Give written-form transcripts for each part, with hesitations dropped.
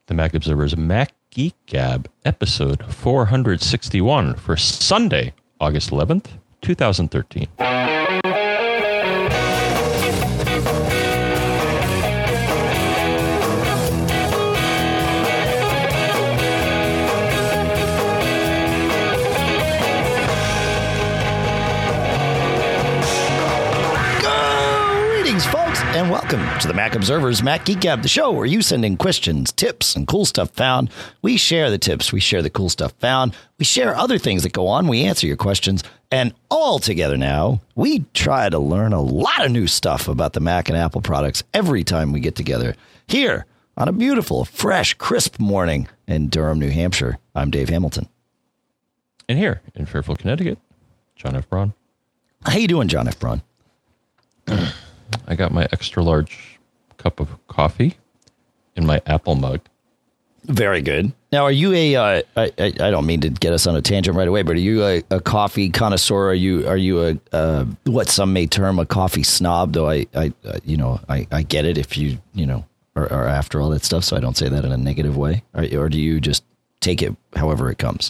The Mac Observer's Mac Geek Gab, episode 461 for Sunday, August 11th, 2013. And welcome to the Mac Observer's Mac Geek Gab, the show where you send in questions, tips, and cool stuff found. We share the tips. We share the cool stuff found. We share other things that go on. We answer your questions. And all together now, we try to learn a lot of new stuff about the Mac and Apple products every time we get together here on a beautiful, fresh, crisp morning in Durham, New Hampshire. I'm Dave Hamilton. And here in Fairfield, Connecticut, John F. Braun. How you doing, John F. Braun? I got my extra large cup of coffee in my Apple mug. Very good. Now, are you I don't mean to get us on a tangent right away, but are you a coffee connoisseur? Are you a what some may term a coffee snob? Though I get it if you are after all that stuff. So I don't say that in a negative way. Or do you just take it however it comes?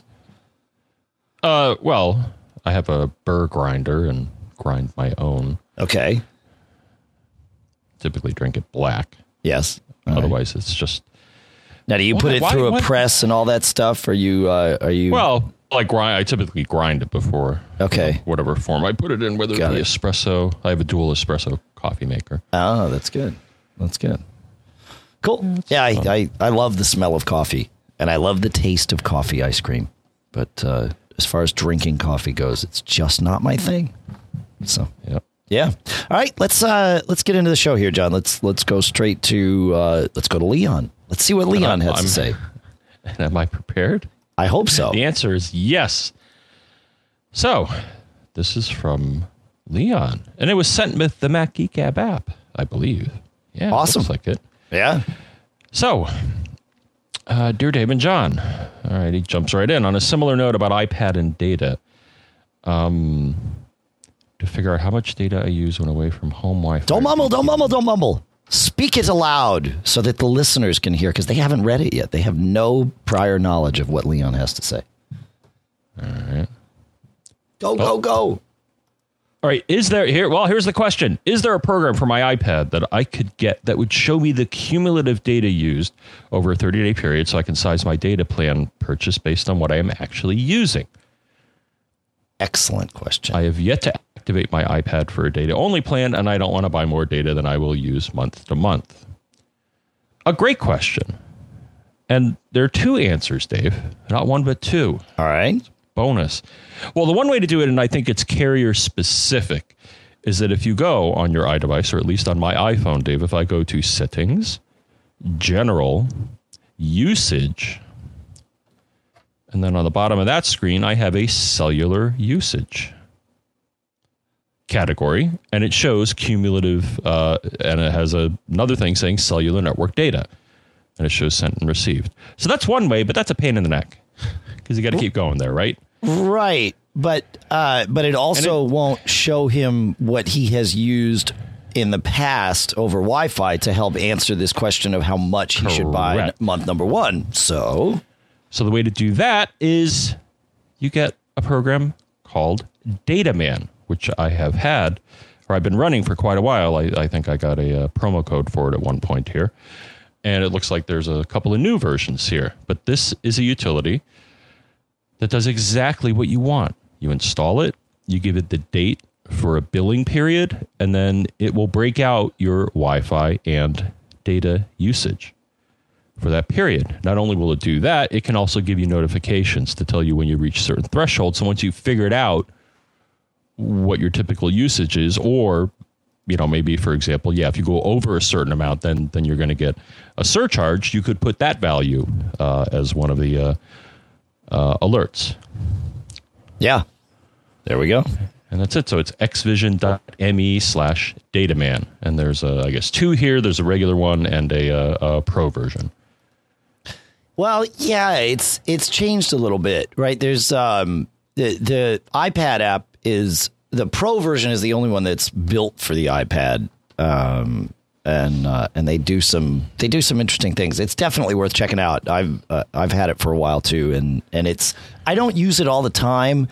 Well, I have a burr grinder and grind my own. Okay. Typically drink it black. Yes. Otherwise, it's just. Now, do you put it through a press and all that stuff? Are you? Well, I typically grind it before. Okay. Whatever form I put it in, whether it be espresso. I have a dual espresso coffee maker. Oh, that's good. That's good. Cool. Yeah, I love the smell of coffee, and I love the taste of coffee ice cream. But as far as drinking coffee goes, it's just not my thing. So. Yep. Yeah. All right. Let's get into the show here, John. Let's go straight to let's go to Leon. Let's see what Leon has to say. And am I prepared? I hope so. The answer is yes. So this is from Leon, and it was sent with the Mac Geek Gab app, I believe. Yeah. Awesome. Looks like it. Yeah. So, dear Dave and John. All right. He jumps right in on a similar note about iPad and data. To figure out how much data I use when away from home Wi-Fi. Don't mumble. Speak it aloud so that the listeners can hear, because they haven't read it yet. They have no prior knowledge of what Leon has to say. All right. Go. All right. Here's the question. Is there a program for my iPad that I could get that would show me the cumulative data used over a 30-day period so I can size my data plan purchase based on what I am actually using? Excellent question. I have yet to activate my iPad for a data-only plan, and I don't want to buy more data than I will use month to month. A great question. And there are two answers, Dave. Not one, but two. All right. Bonus. Well, the one way to do it, and I think it's carrier-specific, is that if you go on your iDevice, or at least on my iPhone, Dave, if I go to Settings, General, Usage, and then on the bottom of that screen, I have a cellular usage category, and it shows cumulative, and it has another thing saying cellular network data, and it shows sent and received. So that's one way, but that's a pain in the neck because you got to keep going there, right? Right, but it also won't show him what he has used in the past over Wi-Fi to help answer this question of how much he should buy month number one. So the way to do that is you get a program called DataMan, which I have had, or I've been running for quite a while. I think I got a promo code for it at one point here. And it looks like there's a couple of new versions here. But this is a utility that does exactly what you want. You install it, you give it the date for a billing period, and then it will break out your Wi-Fi and data usage for that period. Not only will it do that, it can also give you notifications to tell you when you reach certain thresholds. So once you've figured out what your typical usage is, or, maybe, for example, if you go over a certain amount, then you're going to get a surcharge. You could put that value as one of the alerts. Yeah. There we go. And that's it. So it's xvision.me/dataman. And there's, I guess, two here. There's a regular one and a pro version. Well, yeah, it's changed a little bit, right? There's the iPad app is the pro version is the only one that's built for the iPad. and they do some interesting things. It's definitely worth checking out. I've had it for a while too, and I don't use it all the time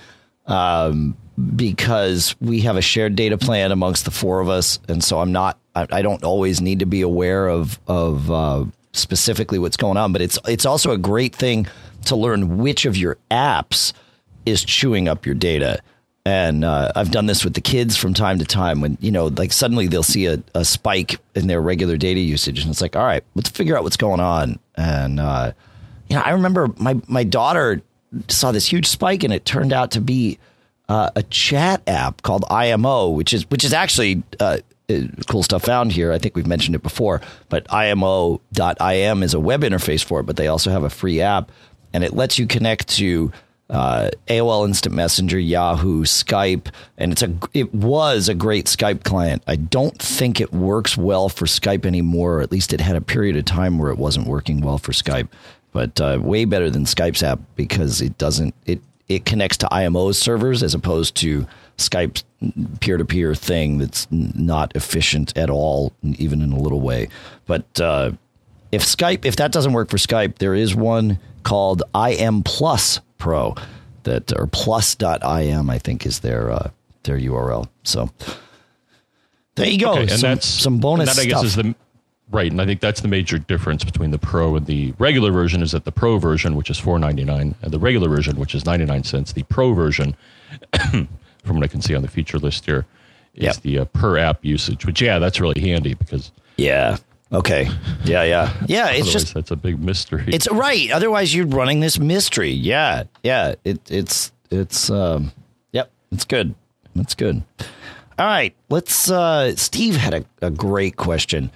because we have a shared data plan amongst the four of us, and so I don't always need to be aware of specifically what's going on. But it's also a great thing to learn which of your apps is chewing up your data. And I've done this with the kids from time to time when, like suddenly they'll see a spike in their regular data usage. And it's like, all right, let's figure out what's going on. And, I remember my daughter saw this huge spike, and it turned out to be a chat app called IMO, which is actually cool stuff found here. I think we've mentioned it before, but IMO.im is a web interface for it, but they also have a free app, and it lets you connect to AOL Instant Messenger, Yahoo, Skype, and it was a great Skype client. I don't think it works well for Skype anymore, or at least it had a period of time where it wasn't working well for Skype, but way better than Skype's app because it connects to IMO's servers as opposed to Skype's peer-to-peer thing that's not efficient at all, even in a little way. But if that doesn't work for Skype, there is one called IM Plus Pro or plus.im, I think, is their URL. So there you go. Okay, and some bonus stuff. I guess is right, and I think that's the major difference between the Pro and the regular version is that the Pro version, which is $4.99, and the regular version, which is 99 cents, the Pro version, from what I can see on the feature list here, is the per app usage, which, that's really handy because... Yeah. Okay. Yeah. It's just that's a big mystery. It's right. Otherwise, you're running this mystery. Yeah. It's it's good. It's good. All right. Let's. Steve had a great question.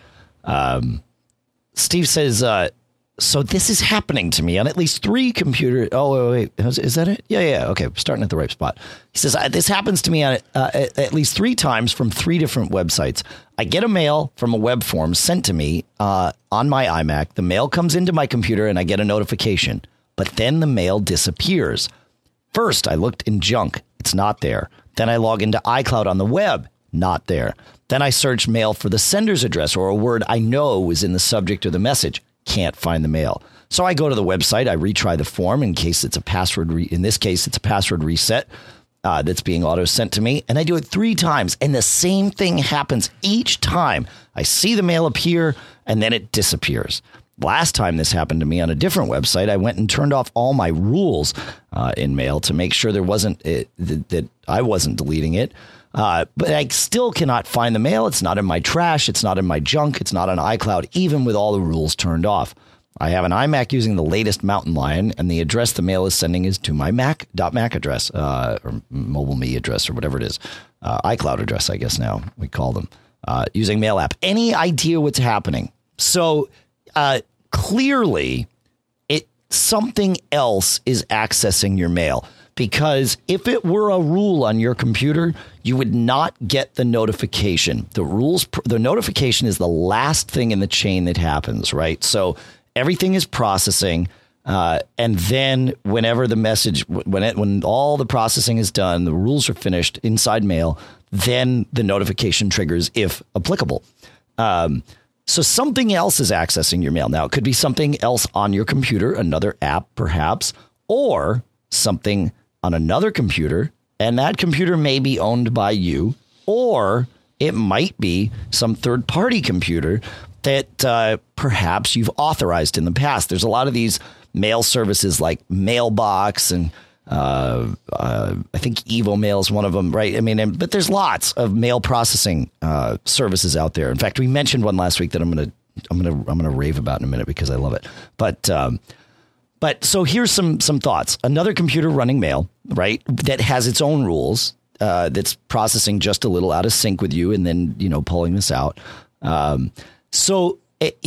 Steve says, so this is happening to me on at least 3 computers. Oh, wait. Is that it? Yeah. Okay. We're starting at the right spot. He says, this happens to me on at least 3 times from 3 different websites. I get a mail from a web form sent to me on my iMac. The mail comes into my computer and I get a notification, but then the mail disappears. First, I looked in junk. It's not there. Then I log into iCloud on the web. Not there. Then I search mail for the sender's address or a word I know was in the subject of the message. Can't find the mail. So I go to the website. I retry the form in case it's a password. In this case, it's a password reset that's being auto sent to me. And I do it 3 times. And the same thing happens each time. I see the mail appear and then it disappears. Last time this happened to me on a different website, I went and turned off all my rules in mail to make sure there wasn't that I wasn't deleting it. But I still cannot find the mail. It's not in my trash. It's not in my junk. It's not on iCloud, even with all the rules turned off. I have an iMac using the latest Mountain Lion, and the address the mail is sending is to my Mac address, or mobile me address, or whatever it is. iCloud address, I guess now we call them, using Mail app. Any idea what's happening? So clearly, something else is accessing your mail. Because if it were a rule on your computer, you would not get the notification. The notification is the last thing in the chain that happens, right? So everything is processing, and then whenever the message, when all the processing is done, the rules are finished inside mail, then the notification triggers if applicable. So something else is accessing your mail. Now, it could be something else on your computer, another app perhaps, or something on another computer, and that computer may be owned by you, or it might be some third-party computer that perhaps you've authorized in the past. There's a lot of these mail services like Mailbox, and I think EvoMail is one of them, right? I mean, but there's lots of mail processing services out there. In fact, we mentioned one last week that I'm gonna rave about in a minute because I love it. But so here's some thoughts. Another computer running mail, right, that has its own rules, that's processing just a little out of sync with you and then, pulling this out. So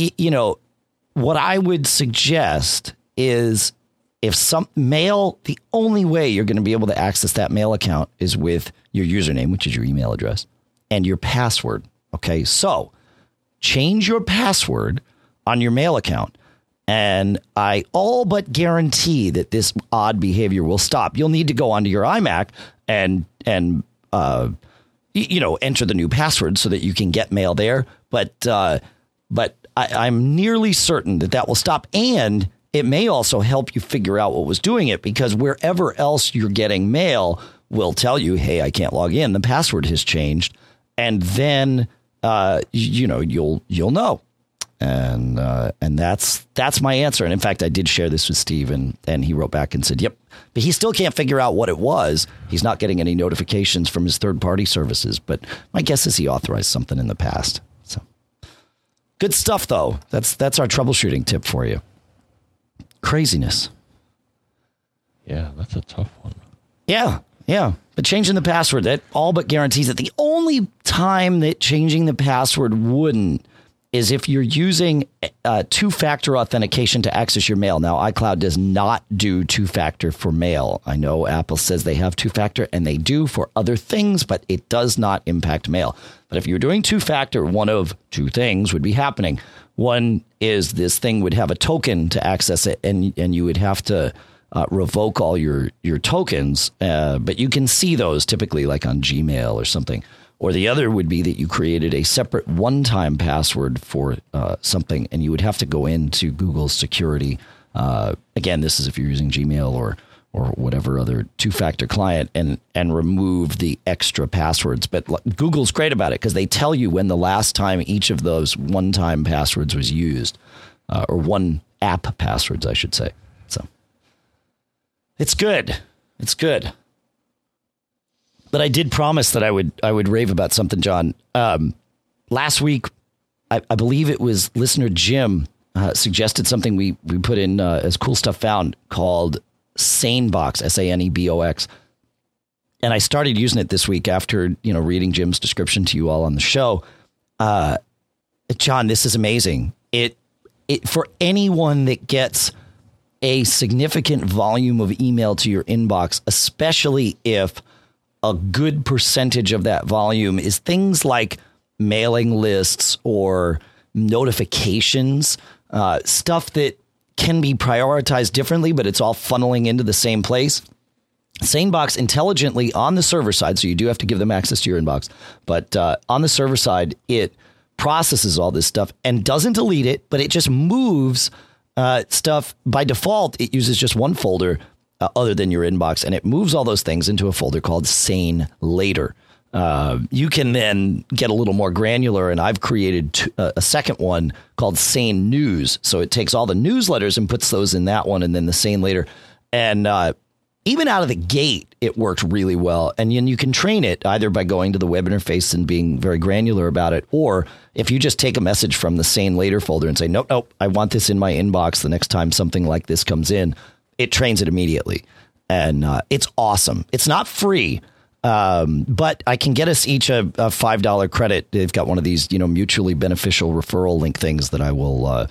what I would suggest is if some mail, the only way you're going to be able to access that mail account is with your username, which is your email address, and your password. Okay, so change your password on your mail account. And I all but guarantee that this odd behavior will stop. You'll need to go onto your iMac and enter the new password so that you can get mail there. But I'm nearly certain that will stop. And it may also help you figure out what was doing it, because wherever else you're getting mail will tell you, hey, I can't log in. The password has changed. And then, you'll know. And that's my answer. And in fact, I did share this with Steve, and he wrote back and said, yep, but he still can't figure out what it was. He's not getting any notifications from his third-party services, but my guess is he authorized something in the past. So good stuff, though. That's our troubleshooting tip for you. Craziness. Yeah, that's a tough one. Yeah. But changing the password, that all but guarantees it. The only time that changing the password wouldn't is if you're using two-factor authentication to access your mail. Now, iCloud does not do two-factor for mail. I know Apple says they have two-factor, and they do for other things, but it does not impact mail. But if you're doing two-factor, one of two things would be happening. One is this thing would have a token to access it, and you would have to revoke all your tokens, but you can see those typically like on Gmail or something. Or the other would be that you created a separate one-time password for something, and you would have to go into Google's security. Again, this is if you're using Gmail or whatever other two-factor client, and remove the extra passwords. But Google's great about it because they tell you when the last time each of those one-time passwords was used, or one app passwords, I should say. So it's good. It's good. But I did promise that I would rave about something, John. Last week, I believe it was listener Jim suggested something we put in as cool stuff found called SaneBox, SANEBOX. And I started using it this week after reading Jim's description to you all on the show. John, this is amazing. It for anyone that gets a significant volume of email to your inbox, especially if a good percentage of that volume is things like mailing lists or notifications, stuff that can be prioritized differently, but it's all funneling into the same place. SaneBox intelligently on the server side, so you do have to give them access to your inbox, but on the server side, it processes all this stuff and doesn't delete it, but it just moves stuff. By default, it uses just one folder other than your inbox, and it moves all those things into a folder called Sane Later. You can then get a little more granular, and I've created a second one called Sane News. So it takes all the newsletters and puts those in that one, and then the Sane Later. And even out of the gate, it worked really well. And you can train it either by going to the web interface and being very granular about it, or if you just take a message from the Sane Later folder and say, nope, I want this in my inbox the next time something like this comes in, it trains it immediately. And it's awesome. It's not free, but I can get us each a $5 credit. They've got one of these, mutually beneficial referral link things that I will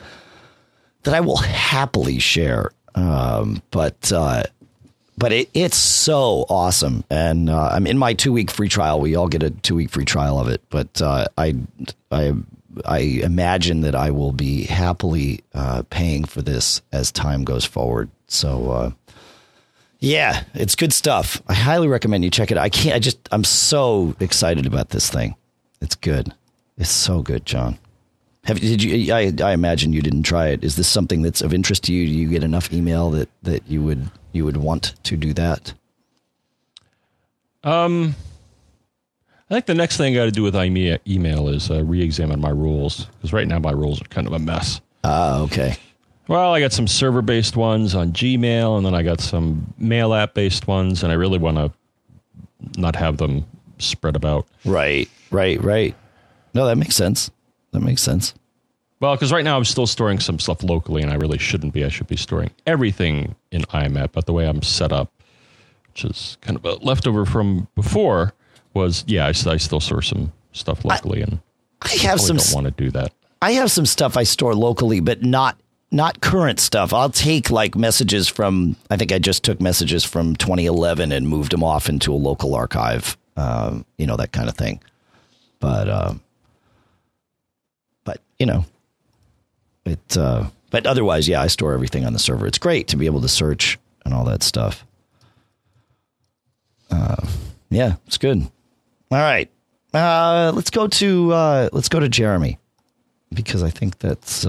happily share. But it's so awesome. And I'm in my 2-week free trial. We all get a 2-week free trial of it. But I imagine that I will be happily paying for this as time goes forward. So, yeah, it's good stuff. I highly recommend you check it out. I'm so excited about this thing. It's good. It's so good, John. I imagine you didn't try it. Is this something that's of interest to you? Do you get enough email that you would want to do that? I think the next thing I got to do with email is re-examine my rules, because right now my rules are kind of a mess. Okay. Well, I got some server-based ones on Gmail, and then I got some mail app-based ones, and I really want to not have them spread about. Right. No, that makes sense. Well, because right now I'm still storing some stuff locally, and I really shouldn't be. I should be storing everything in IMAP, but the way I'm set up, which is kind of a leftover from before, was, I still store some stuff locally, and I don't want to do that. I have some stuff I store locally, but not current stuff. I'll take like messages from, I think I just took messages from 2011 and moved them off into a local archive, that kind of thing. But but otherwise, I store everything on the server. It's great to be able to search and all that stuff. It's good. All right. Let's go to Jeremy, because I think that's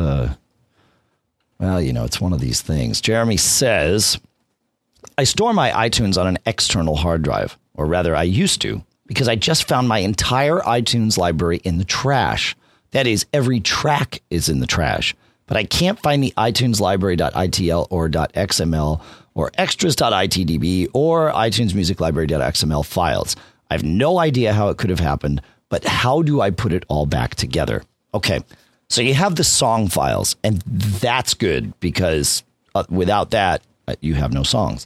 it's one of these things. Jeremy says, I store my iTunes on an external hard drive, or rather I used to, because I just found my entire iTunes library in the trash. That is, every track is in the trash, but I can't find the iTunes library.itl or .xml or extras.itdb or iTunes music library.xml files. I have no idea how it could have happened, but how do I put it all back together? Okay, so you have the song files, and that's good, because without that, you have no songs.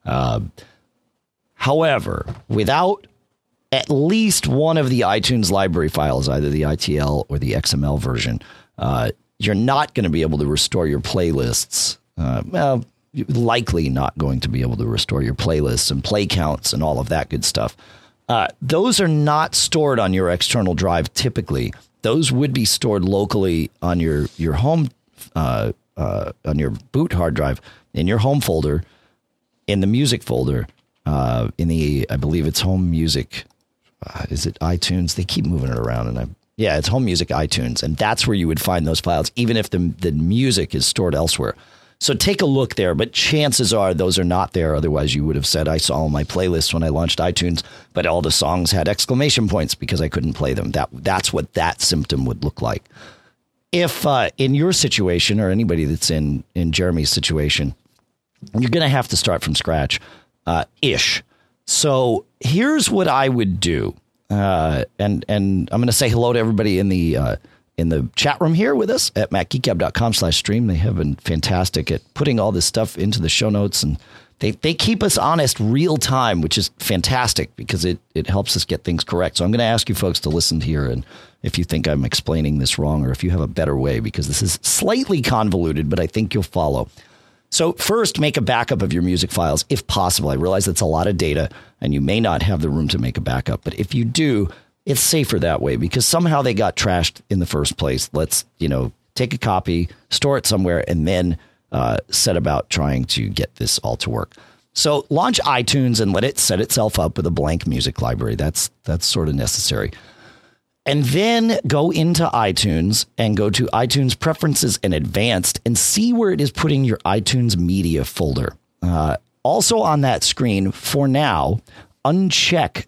However, without at least one of the iTunes library files, either the ITL or the XML version, you're not going to be able to restore your playlists. You're likely not going to be able to restore your playlists and play counts and all of that good stuff. Those are not stored on your external drive typically. Those would be stored locally on your home, on your boot hard drive, in your home folder, in the music folder, in the, I believe it's home music. Is it iTunes? They keep moving it around, and it's home music iTunes, and that's where you would find those files, even if the music is stored elsewhere. So take a look there, but chances are those are not there. Otherwise, you would have said, I saw all my playlists when I launched iTunes, but all the songs had exclamation points because I couldn't play them. That's what that symptom would look like. If in your situation, or anybody that's in Jeremy's situation, you're going to have to start from scratch, ish. So here's what I would do. And I'm going to say hello to everybody in the chat room here with us at macgeekgab.com/stream. They have been fantastic at putting all this stuff into the show notes, and they keep us honest real time, which is fantastic because it helps us get things correct. So I'm going to ask you folks to listen here, and if you think I'm explaining this wrong, or if you have a better way, because this is slightly convoluted, but I think you'll follow. So first, make a backup of your music files if possible. I realize that's a lot of data, and you may not have the room to make a backup, but if you do, it's safer that way, because somehow they got trashed in the first place. Let's, take a copy, store it somewhere, and then set about trying to get this all to work. So launch iTunes and let it set itself up with a blank music library. That's sort of necessary. And then go into iTunes and go to iTunes Preferences and Advanced and see where it is putting your iTunes Media folder. Also on that screen, for now, uncheck,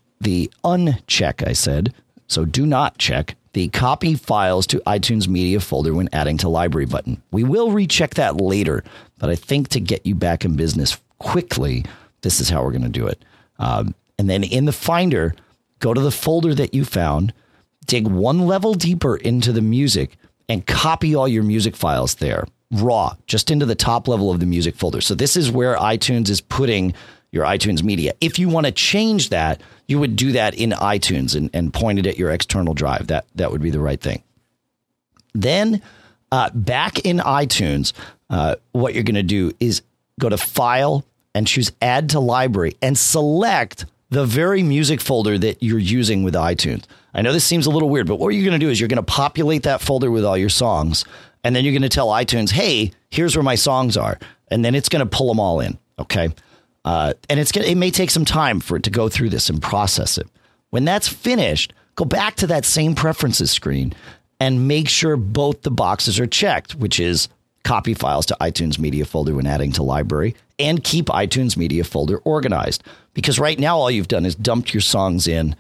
I said, so do not check the Copy Files to iTunes Media folder when adding to library button. We will recheck that later, but I think to get you back in business quickly, this is how we're going to do it. And then in the Finder, go to the folder that you found, dig one level deeper into the music, and copy all your music files there, raw, just into the top level of the music folder. So this is where iTunes is putting your iTunes Media. If you want to change that, you would do that in iTunes and point it at your external drive. That would be the right thing. Then back in iTunes, what you're going to do is go to File and choose Add to Library and select the very music folder that you're using with iTunes. I know this seems a little weird, but what you're going to do is you're going to populate that folder with all your songs, and then you're going to tell iTunes, hey, here's where my songs are. And then it's going to pull them all in. Okay. And it may take some time for it to go through this and process it. When that's finished, go back to that same preferences screen and make sure both the boxes are checked, which is copy files to iTunes Media folder when adding to library, and keep iTunes Media folder organized. Because right now, all you've done is dumped your songs in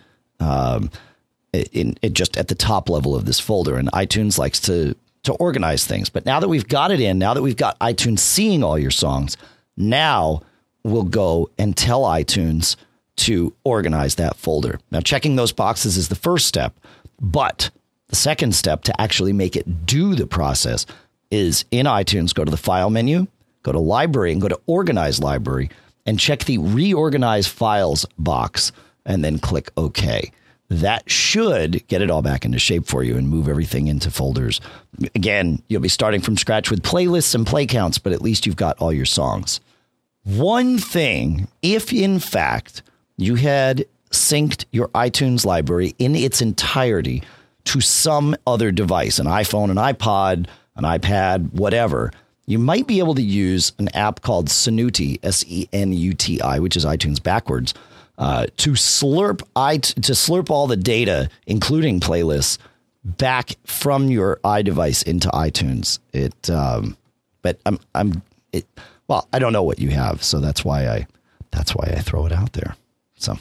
just at the top level of this folder, and iTunes likes to organize things. But now that we've got it in, now that we've got iTunes seeing all your songs, now we'll go and tell iTunes to organize that folder. Now, checking those boxes is the first step, but the second step to actually make it do the process is in iTunes, go to the File menu, go to Library, and go to Organize Library, and check the Reorganize Files box, and then click OK. That should get it all back into shape for you and move everything into folders. Again, you'll be starting from scratch with playlists and play counts, but at least you've got all your songs. One thing, if in fact you had synced your iTunes library in its entirety to some other device, an iPhone, an iPod, an iPad, whatever, you might be able to use an app called Senuti, Senuti, which is iTunes backwards, to slurp all the data, including playlists, back from your iDevice into iTunes. But I don't know what you have, so that's why I throw it out there. So,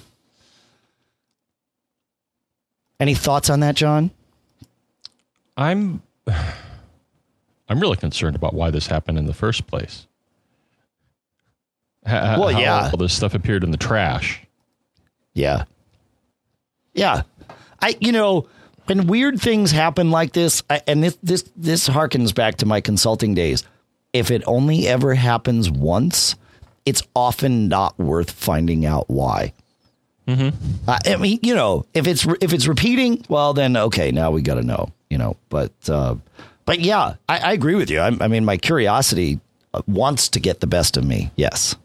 any thoughts on that, John? I'm really concerned about why this happened in the first place. How all this stuff appeared in the trash. Yeah. When weird things happen like this, and this harkens back to my consulting days. If it only ever happens once, it's often not worth finding out why. Mm-hmm. I mean, if it's repeating, well, then okay, now we got to know. But yeah, I agree with you. I mean, my curiosity wants to get the best of me. Yes.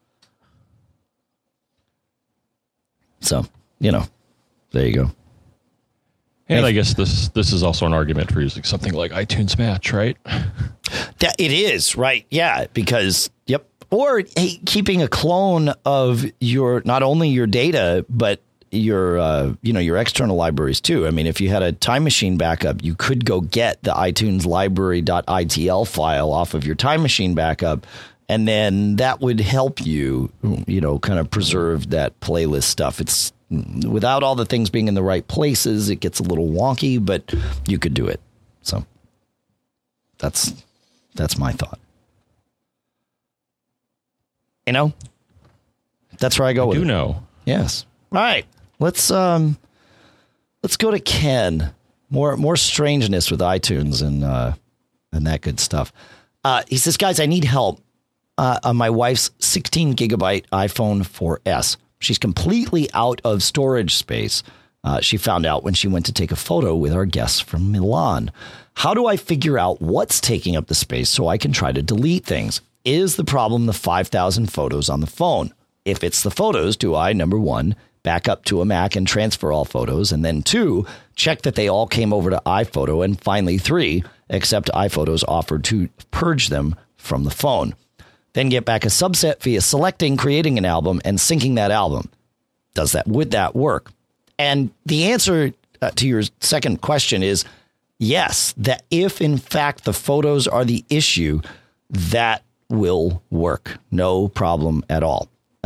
So, there you go. And I guess this is also an argument for using something like iTunes Match, right? That it is, right? Yeah, because or keeping a clone of not only your data but your your external libraries too. I mean, if you had a Time Machine backup, you could go get the iTunes library.itl file off of your Time Machine backup, and then that would help you, kind of preserve that playlist stuff. It's without all the things being in the right places, it gets a little wonky, but you could do it. So that's my thought. That's where I go with it. I do know. Yes. All right. Let's go to Ken. More strangeness with iTunes and that good stuff. He says, guys, I need help on my wife's 16 gigabyte iPhone 4S. She's completely out of storage space. She found out when she went to take a photo with our guests from Milan. How do I figure out what's taking up the space so I can try to delete things? Is the problem the 5,000 photos on the phone? If it's the photos, do I, number one, back up to a Mac and transfer all photos? And then 2, check that they all came over to iPhoto. And finally 3, accept iPhoto's offer to purge them from the phone. Then get back a subset via selecting, creating an album, and syncing that album. Would that work? And the answer to your second question is yes, that if in fact the photos are the issue, that will work. No problem at all.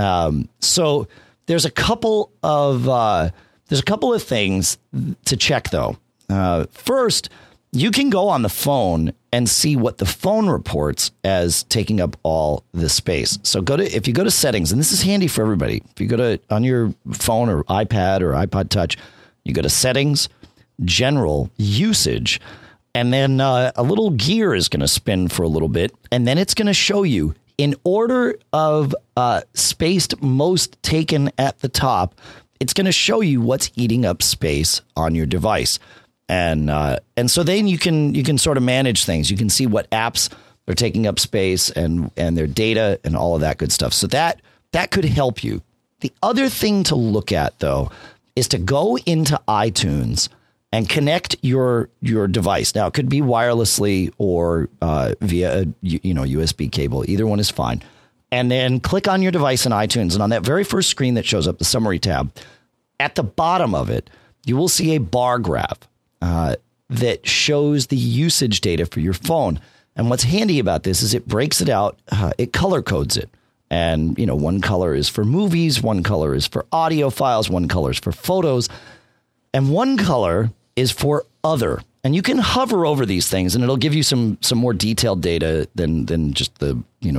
So there's a couple of things to check though. First, you can go on the phone and see what the phone reports as taking up all the space. So if you go to settings, and this is handy for everybody. If you go on your phone or iPad or iPod Touch, you go to settings, general, usage, and then a little gear is going to spin for a little bit. And then it's going to show you in order of spaced most taken at the top. It's going to show you what's eating up space on your device. And so then you can sort of manage things. You can see what apps are taking up space and their data and all of that good stuff. So that could help you. The other thing to look at, though, is to go into iTunes and connect your device. Now, it could be wirelessly or via a USB cable. Either one is fine. And then click on your device in iTunes. And on that very first screen that shows up, the summary tab, at the bottom of it, you will see a bar graph that shows the usage data for your phone. And what's handy about this is it breaks it out. It color codes it. And, one color is for movies, one color is for audio files, one color is for photos, and one color is for other. And you can hover over these things and it'll give you some more detailed data than just the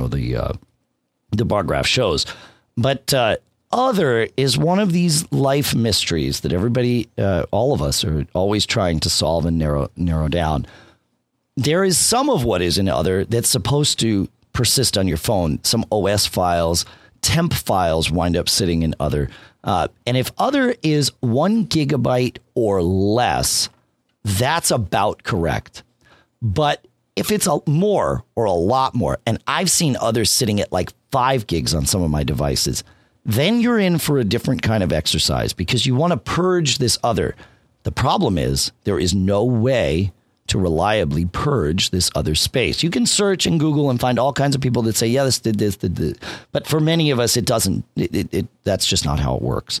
bar graph shows. But other is one of these life mysteries that everybody, all of us, are always trying to solve and narrow down. There is some of what is in other that's supposed to persist on your phone. Some OS files, temp files wind up sitting in other. And if other is 1 gigabyte or less, that's about correct. But if it's more or a lot more, and I've seen others sitting at like 5 gigs on some of my devices, then you're in for a different kind of exercise because you want to purge this other. The problem is there is no way to reliably purge this other space. You can search in Google and find all kinds of people that say, yeah, this did this, did this. But for many of us, it doesn't. That's just not how it works.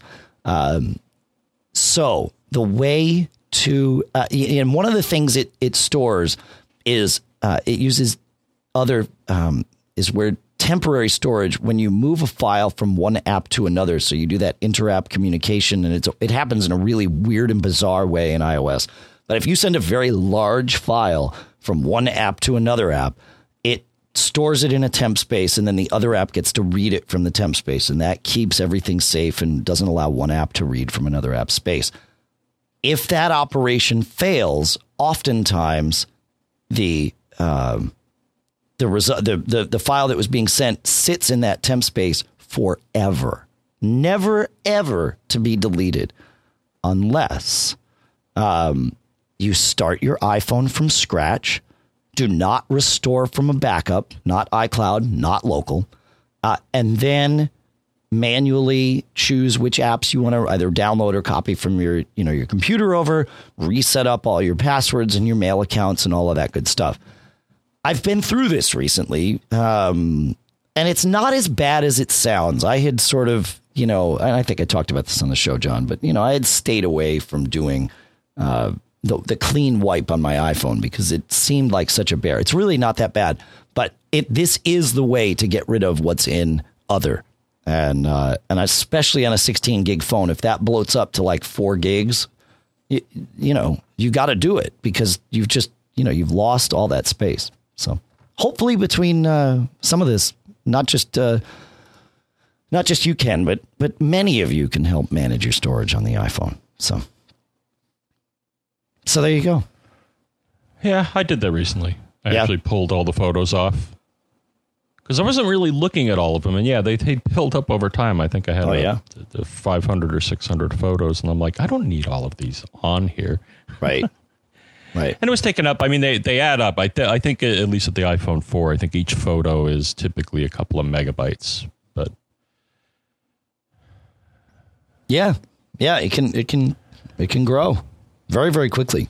So the way to, and one of the things it stores is it uses other, is where temporary storage when you move a file from one app to another. So you do that inter-app communication, and it happens in a really weird and bizarre way in iOS. But if you send a very large file from one app to another app, it stores it in a temp space, and then the other app gets to read it from the temp space. And that keeps everything safe and doesn't allow one app to read from another app's space. If that operation fails, oftentimes the file that was being sent sits in that temp space forever, never, ever to be deleted unless you start your iPhone from scratch. Do not restore from a backup, not iCloud, not local, and then manually choose which apps you want to either download or copy from your computer over, reset up all your passwords and your mail accounts and all of that good stuff. I've been through this recently, and it's not as bad as it sounds. I had sort of, and I think I talked about this on the show, John, but, I had stayed away from doing the clean wipe on my iPhone because it seemed like such a bear. It's really not that bad, but this is the way to get rid of what's in other. And especially on a 16 gig phone, if that bloats up to like 4 gigs, you got to do it because you've just, you've lost all that space. So hopefully between some of this, not just you can, but many of you can help manage your storage on the iPhone. So there you go. Yeah, I did that recently. I actually pulled all the photos off because I wasn't really looking at all of them. And they built up over time. I think I had 500 or 600 photos. And I'm like, I don't need all of these on here. Right. Right. And it was taken up. I mean, they add up. I think at least at the iPhone 4, I think each photo is typically a couple of megabytes. But yeah, it can grow very, very quickly.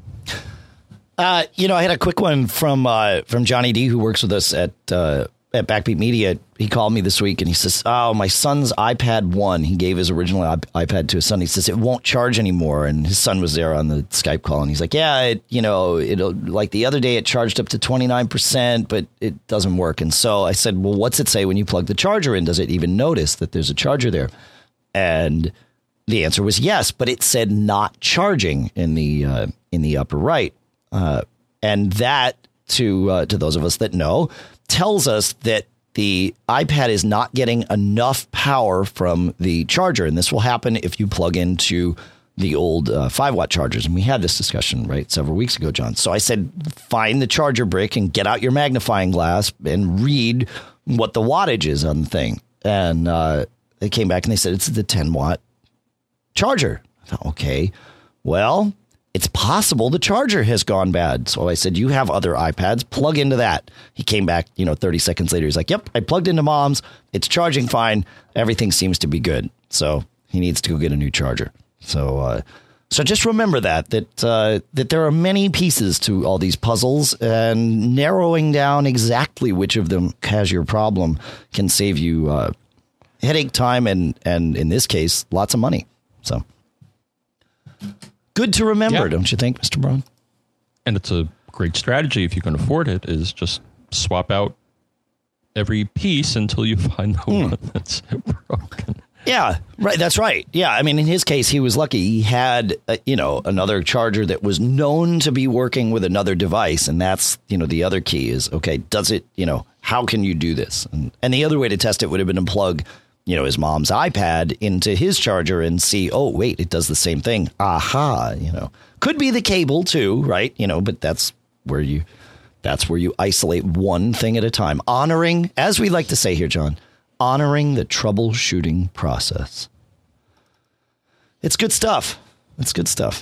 I had a quick one from Johnny D, who works with us at Backbeat Media. He called me this week and he says, "Oh, my son's iPad 1. He gave his original iPad to his son. He says it won't charge anymore." And his son was there on the Skype call, and he's like, "Yeah, it'll like the other day it charged up to 29%, but it doesn't work." And so I said, "Well, what's it say when you plug the charger in? Does it even notice that there's a charger there?" And the answer was yes, but it said not charging in the upper right. And that, to those of us that know, tells us that the iPad is not getting enough power from the charger. And this will happen if you plug into the old 5-watt chargers. And we had this discussion, right, several weeks ago, John. So I said, find the charger brick and get out your magnifying glass and read what the wattage is on the thing. And they came back and they said, it's the 10-watt charger. I thought, okay, well, it's possible the charger has gone bad. So I said, you have other iPads, plug into that. He came back, 30 seconds later. He's like, yep, I plugged into Mom's. It's charging fine. Everything seems to be good. So he needs to go get a new charger. So just remember that there are many pieces to all these puzzles, and narrowing down exactly which of them has your problem can save you headache time and in this case, lots of money. So good to remember, don't you think, Mr. Braun? And it's a great strategy if you can afford it, is just swap out every piece until you find the one that's broken. Yeah, right. That's right. Yeah. I mean, in his case, he was lucky. He had, another charger that was known to be working with another device. And that's, the other key is, okay, does it, how can you do this? And the other way to test it would have been to plug, his mom's iPad into his charger and see, oh, wait, it does the same thing. Aha, could be the cable too, right? But that's where you isolate one thing at a time. Honoring, as we like to say here, John, honoring the troubleshooting process. It's good stuff. It's good stuff.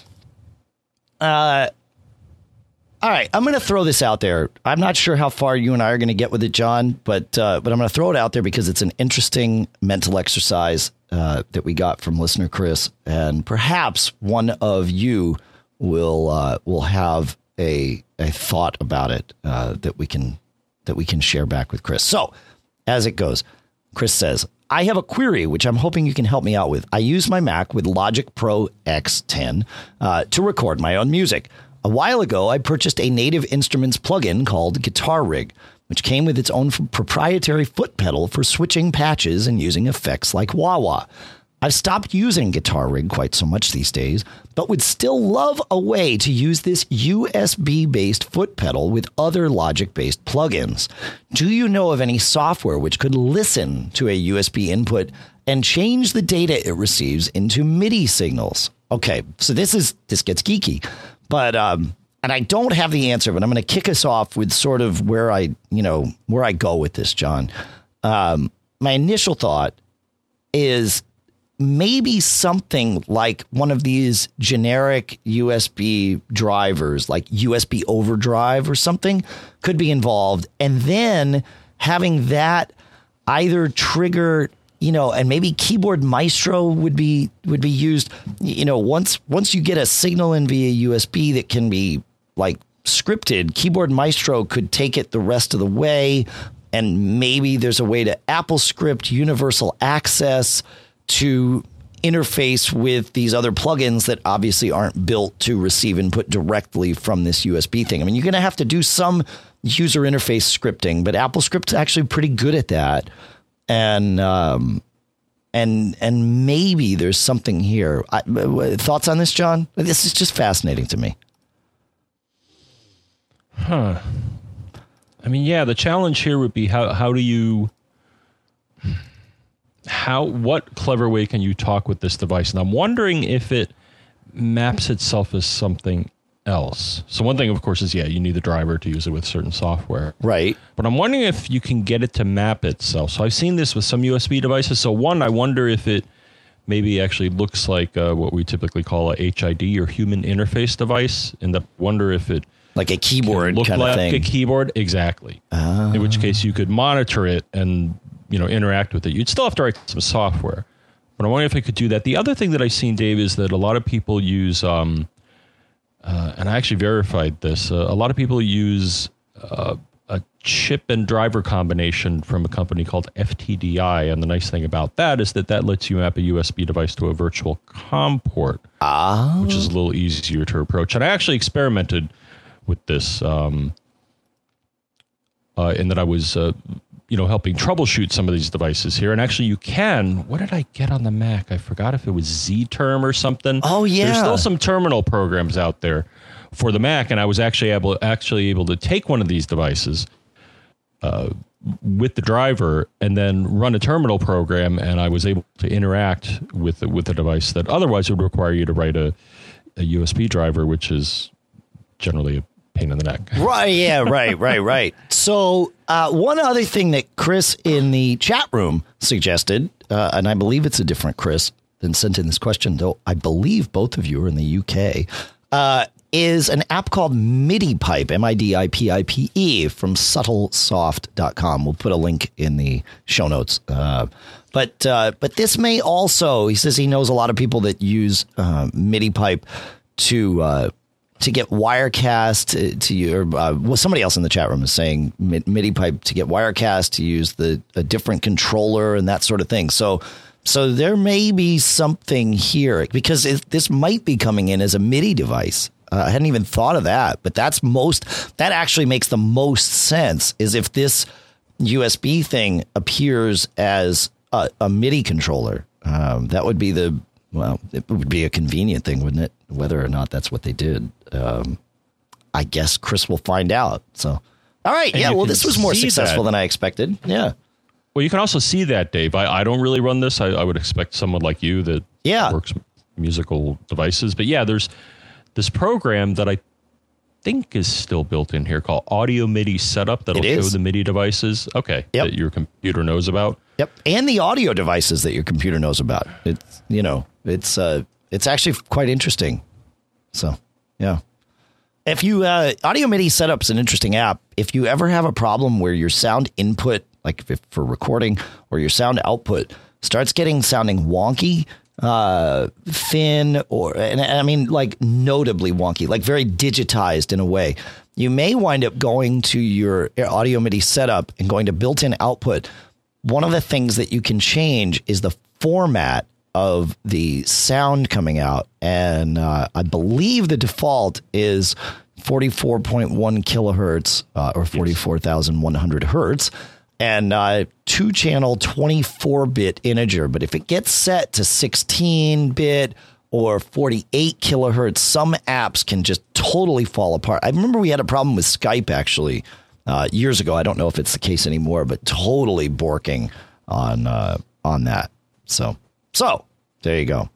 All right, I'm going to throw this out there. I'm not sure how far you and I are going to get with it, John, but I'm going to throw it out there because it's an interesting mental exercise that we got from listener Chris, and perhaps one of you will have a thought about it that we can share back with Chris. So as it goes, Chris says, I have a query, which I'm hoping you can help me out with. I use my Mac with Logic Pro X10 to record my own music. A while ago, I purchased a Native Instruments plugin called Guitar Rig, which came with its own proprietary foot pedal for switching patches and using effects like wah-wah. I've stopped using Guitar Rig quite so much these days, but would still love a way to use this USB-based foot pedal with other Logic-based plugins. Do you know of any software which could listen to a USB input and change the data it receives into MIDI signals? Okay, so this gets geeky, but and I don't have the answer, but I'm going to kick us off with sort of where I go with this, John. My initial thought is maybe something like one of these generic USB drivers, like USB overdrive or something, could be involved. And then having that either trigger, and maybe Keyboard Maestro would be used, once you get a signal in via USB that can be like scripted, Keyboard Maestro could take it the rest of the way. And maybe there's a way to Apple script universal access to interface with these other plugins that obviously aren't built to receive input directly from this USB thing. I mean, you're going to have to do some user interface scripting, but AppleScript's actually pretty good at that. And maybe there's something here. Thoughts on this, John? This is just fascinating to me. Huh. I mean, yeah, the challenge here would be what clever way can you talk with this device? And I'm wondering if it maps itself as something else. So one thing, of course, is, you need the driver to use it with certain software. Right. But I'm wondering if you can get it to map itself. So I've seen this with some USB devices. So one, I wonder if it maybe actually looks like what we typically call a HID or human interface device. And I wonder if it like a keyboard kind of thing. Like a keyboard, exactly. In which case you could monitor it and interact with it. You'd still have to write some software, but I wonder if it could do that. The other thing that I've seen, Dave, is that a lot of people use, and I actually verified this, a lot of people use a chip and driver combination from a company called FTDI, and the nice thing about that is that lets you map a USB device to a virtual COM port, which is a little easier to approach. And I actually experimented with this in that I was helping troubleshoot some of these devices here. And actually you can, what did I get on the Mac? I forgot if it was Z-Term or something. Oh, yeah. There's still some terminal programs out there for the Mac. And I was actually able to take one of these devices with the driver and then run a terminal program. And I was able to interact with the device that otherwise would require you to write a USB driver, which is generally a pain in the neck. Right. Yeah. Right. So one other thing that Chris in the chat room suggested, and I believe it's a different Chris than sent in this question, though I believe both of you are in the UK, is an app called MIDIPipe, MIDIPIPE, from subtlesoft.com. We'll put a link in the show notes. But this may also, he says he knows a lot of people that use MIDIPipe to get Wirecast to your, somebody else in the chat room is saying MIDIPipe to get Wirecast to use a different controller and that sort of thing. So there may be something here because this might be coming in as a MIDI device. I hadn't even thought of that, but that actually makes the most sense is if this USB thing appears as a MIDI controller. That would be it would be a convenient thing, wouldn't it? Whether or not that's what they did. I guess Chris will find out. So, all right. And yeah. Well, this was more successful than I expected. Yeah. Well, you can also see that, Dave. I don't really run this. I would expect someone like you that works musical devices. But yeah, there's this program that I think is still built in here called Audio MIDI Setup that'll show the MIDI devices. Okay. Yep. That your computer knows about. Yep. And the audio devices that your computer knows about. It's actually quite interesting. So, yeah. If you Audio MIDI Setup's an interesting app. If you ever have a problem where your sound input, like for recording, or your sound output starts sounding wonky, thin, and I mean like notably wonky, like very digitized in a way, you may wind up going to your audio MIDI setup and going to built-in output. One of the things that you can change is the format of the sound coming out. And I believe the default is 44.1 kilohertz or 44,100 hertz and 2-channel 24-bit integer. But if it gets set to 16-bit or 48 kilohertz, some apps can just totally fall apart. I remember we had a problem with Skype actually years ago. I don't know if it's the case anymore, but totally borking on that. So there you go.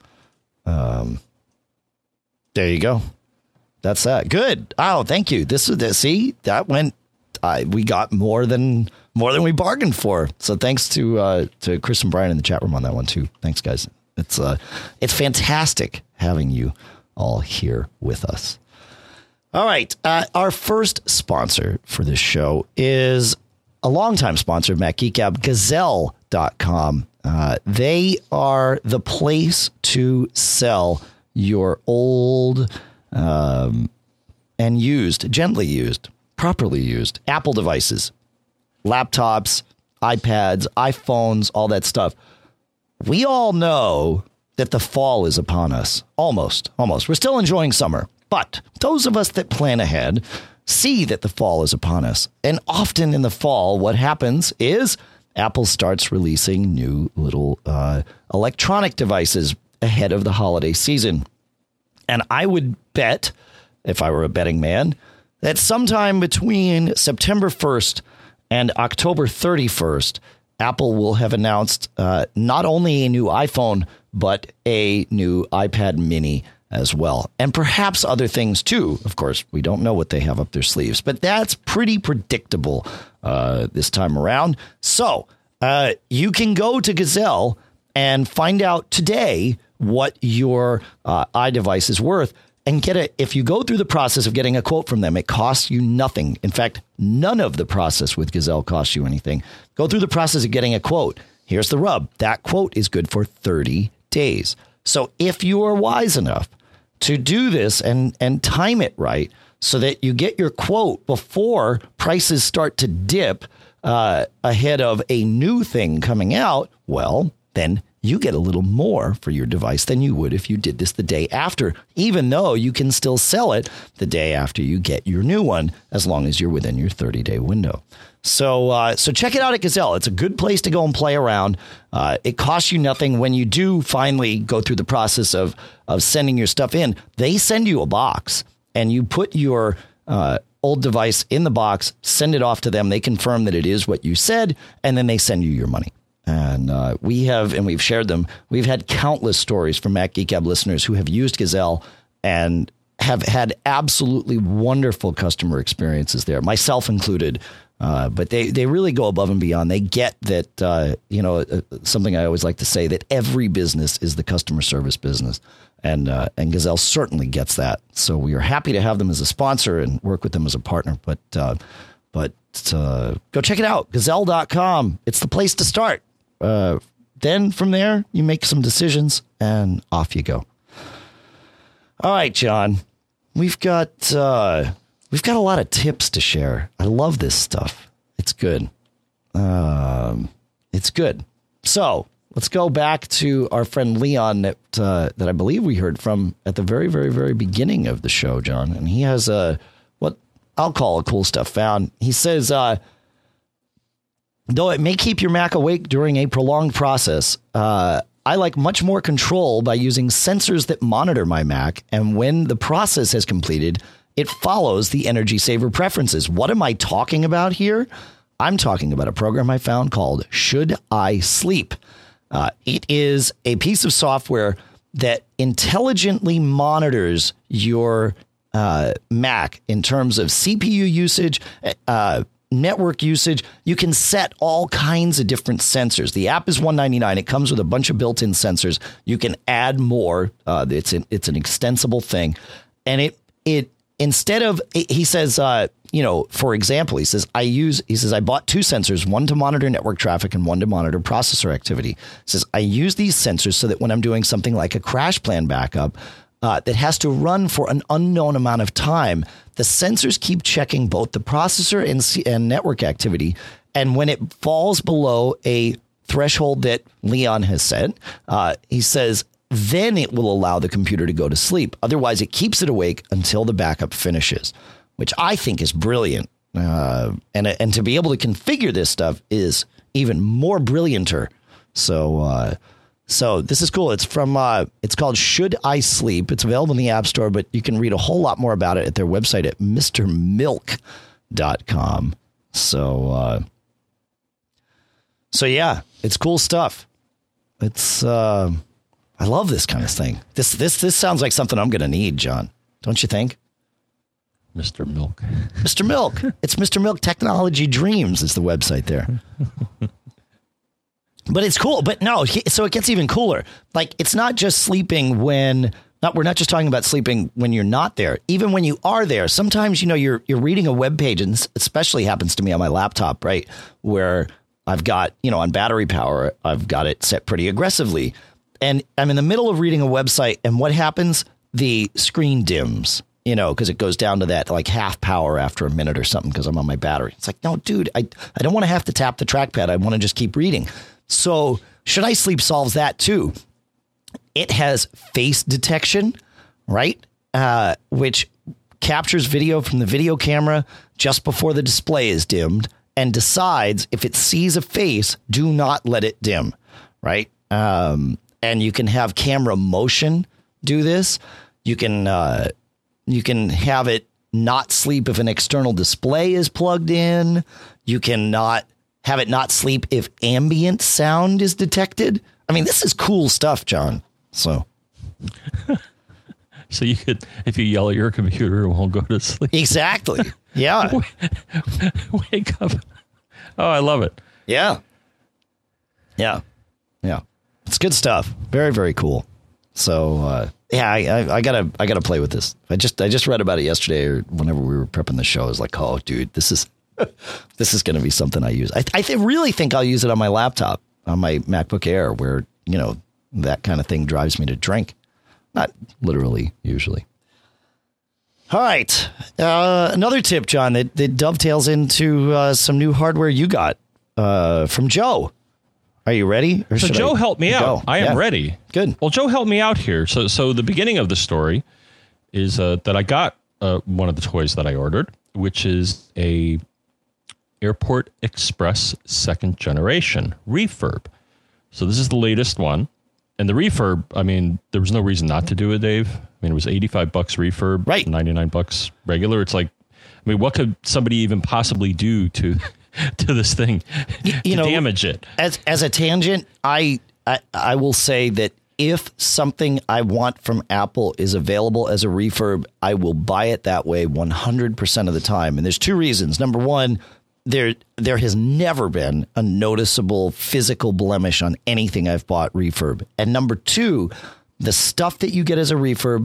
There you go. That's that. Good. Oh, thank you. See, that went. We got more than we bargained for. So thanks to Chris and Brian in the chat room on that one too. Thanks, guys. It's fantastic having you all here with us. All right. Our first sponsor for this show is a longtime sponsor of Mac Geek Gab, Gazelle.com. They are the place to sell your old and used, gently used, properly used Apple devices, laptops, iPads, iPhones, all that stuff. We all know that the fall is upon us. Almost. We're still enjoying summer, but those of us that plan ahead see that the fall is upon us. And often in the fall, what happens is Apple starts releasing new little electronic devices ahead of the holiday season. And I would bet, if I were a betting man, that sometime between September 1st and October 31st, Apple will have announced not only a new iPhone, but a new iPad mini as well. And perhaps other things too. Of course, we don't know what they have up their sleeves, but that's pretty predictable this time around. So you can go to Gazelle and find out today what your iDevice is worth and if you go through the process of getting a quote from them, it costs you nothing. In fact, none of the process with Gazelle costs you anything. Go through the process of getting a quote. Here's the rub. That quote is good for 30 days. So if you are wise enough to do this and time it right so that you get your quote before prices start to dip ahead of a new thing coming out, well, then you get a little more for your device than you would if you did this the day after, even though you can still sell it the day after you get your new one, as long as you're within your 30-day window. So check it out at Gazelle. It's a good place to go and play around. It costs you nothing. When you do finally go through the process of sending your stuff in, they send you a box and you put your old device in the box, send it off to them. They confirm that it is what you said, and then they send you your money. And we've shared them. We've had countless stories from Mac Geek Gab listeners who have used Gazelle and have had absolutely wonderful customer experiences there, myself included. But they really go above and beyond. They get that, something I always like to say, that every business is the customer service business. And Gazelle certainly gets that. So we are happy to have them as a sponsor and work with them as a partner. But go check it out. Gazelle.com. It's the place to start. Then from there, you make some decisions and off you go. All right, John, we've got a lot of tips to share. I love this stuff. It's good. It's good. So let's go back to our friend Leon that I believe we heard from at the very, very, very beginning of the show, John. And he has what I'll call a cool stuff found. He says, though it may keep your Mac awake during a prolonged process, I like much more control by using sensors that monitor my Mac. And when the process has completed, it follows the energy saver preferences. What am I talking about here? I'm talking about a program I found called Should I Sleep? It is a piece of software that intelligently monitors your Mac in terms of CPU usage, network usage. You can set all kinds of different sensors. The app is $199. It comes with a bunch of built-in sensors. You can add more. It's an extensible thing, and it instead of, he says, for example, he says, I bought 2 sensors, one to monitor network traffic and one to monitor processor activity. He says, I use these sensors so that when I'm doing something like a crash plan backup that has to run for an unknown amount of time, the sensors keep checking both the processor and network activity. And when it falls below a threshold that Leon has set, he says, then it will allow the computer to go to sleep. Otherwise, it keeps it awake until the backup finishes, which I think is brilliant. And to be able to configure this stuff is even more brillianter. So this is cool. It's from it's called Should I Sleep? It's available in the App Store, but you can read a whole lot more about it at their website at mrmilk.com. So yeah, it's cool stuff. It's I love this kind of thing. This sounds like something I'm going to need, John. Don't you think? Mr. Milk. Mr. Milk. It's Mr. Milk Technology Dreams is the website there. But it's cool. But no, so it gets even cooler. Like, it's not just sleeping we're not just talking about sleeping when you're not there. Even when you are there, sometimes, you're reading a web page, and especially happens to me on my laptop, right? Where I've got, on battery power, I've got it set pretty aggressively. And I'm in the middle of reading a website, and what happens? The screen dims, because it goes down to that like half power after a minute or something because I'm on my battery. It's like, no, dude, I don't want to have to tap the trackpad. I want to just keep reading. So Should I Sleep solves that too. It has face detection, right? Which captures video from the video camera just before the display is dimmed and decides if it sees a face, do not let it dim, right? And you can have camera motion do this. You can have it not sleep if an external display is plugged in. You can have it not sleep if ambient sound is detected. I mean, this is cool stuff, John. So you could, if you yell at your computer, it won't go to sleep. Exactly. Yeah. Wake up. Oh, I love it. Yeah. Yeah. Yeah. It's good stuff. Very, very cool. So, I gotta play with this. I just read about it yesterday or whenever we were prepping the show. I was like, oh, dude, this is going to be something I use. I really think I'll use it on my laptop, on my MacBook Air, where, that kind of thing drives me to drink. Not literally, usually. All right. Another tip, John, that dovetails into some new hardware you got from Joe. Are you ready? So Joe helped me out. I am ready. Good. Well, Joe helped me out here. So the beginning of the story is that I got one of the toys that I ordered, which is a Airport Express 2nd generation refurb. So this is the latest one. And the refurb, I mean, there was no reason not to do it, Dave. I mean, it was $85 refurb, right? $99 regular. It's like, I mean, what could somebody even possibly do to this thing to damage it? As a tangent, I will say that if something I want from Apple is available as a refurb, I will buy it that way 100% of the time. And there's 2 reasons. Number one, there has never been a noticeable physical blemish on anything I've bought refurb. And number 2, the stuff that you get as a refurb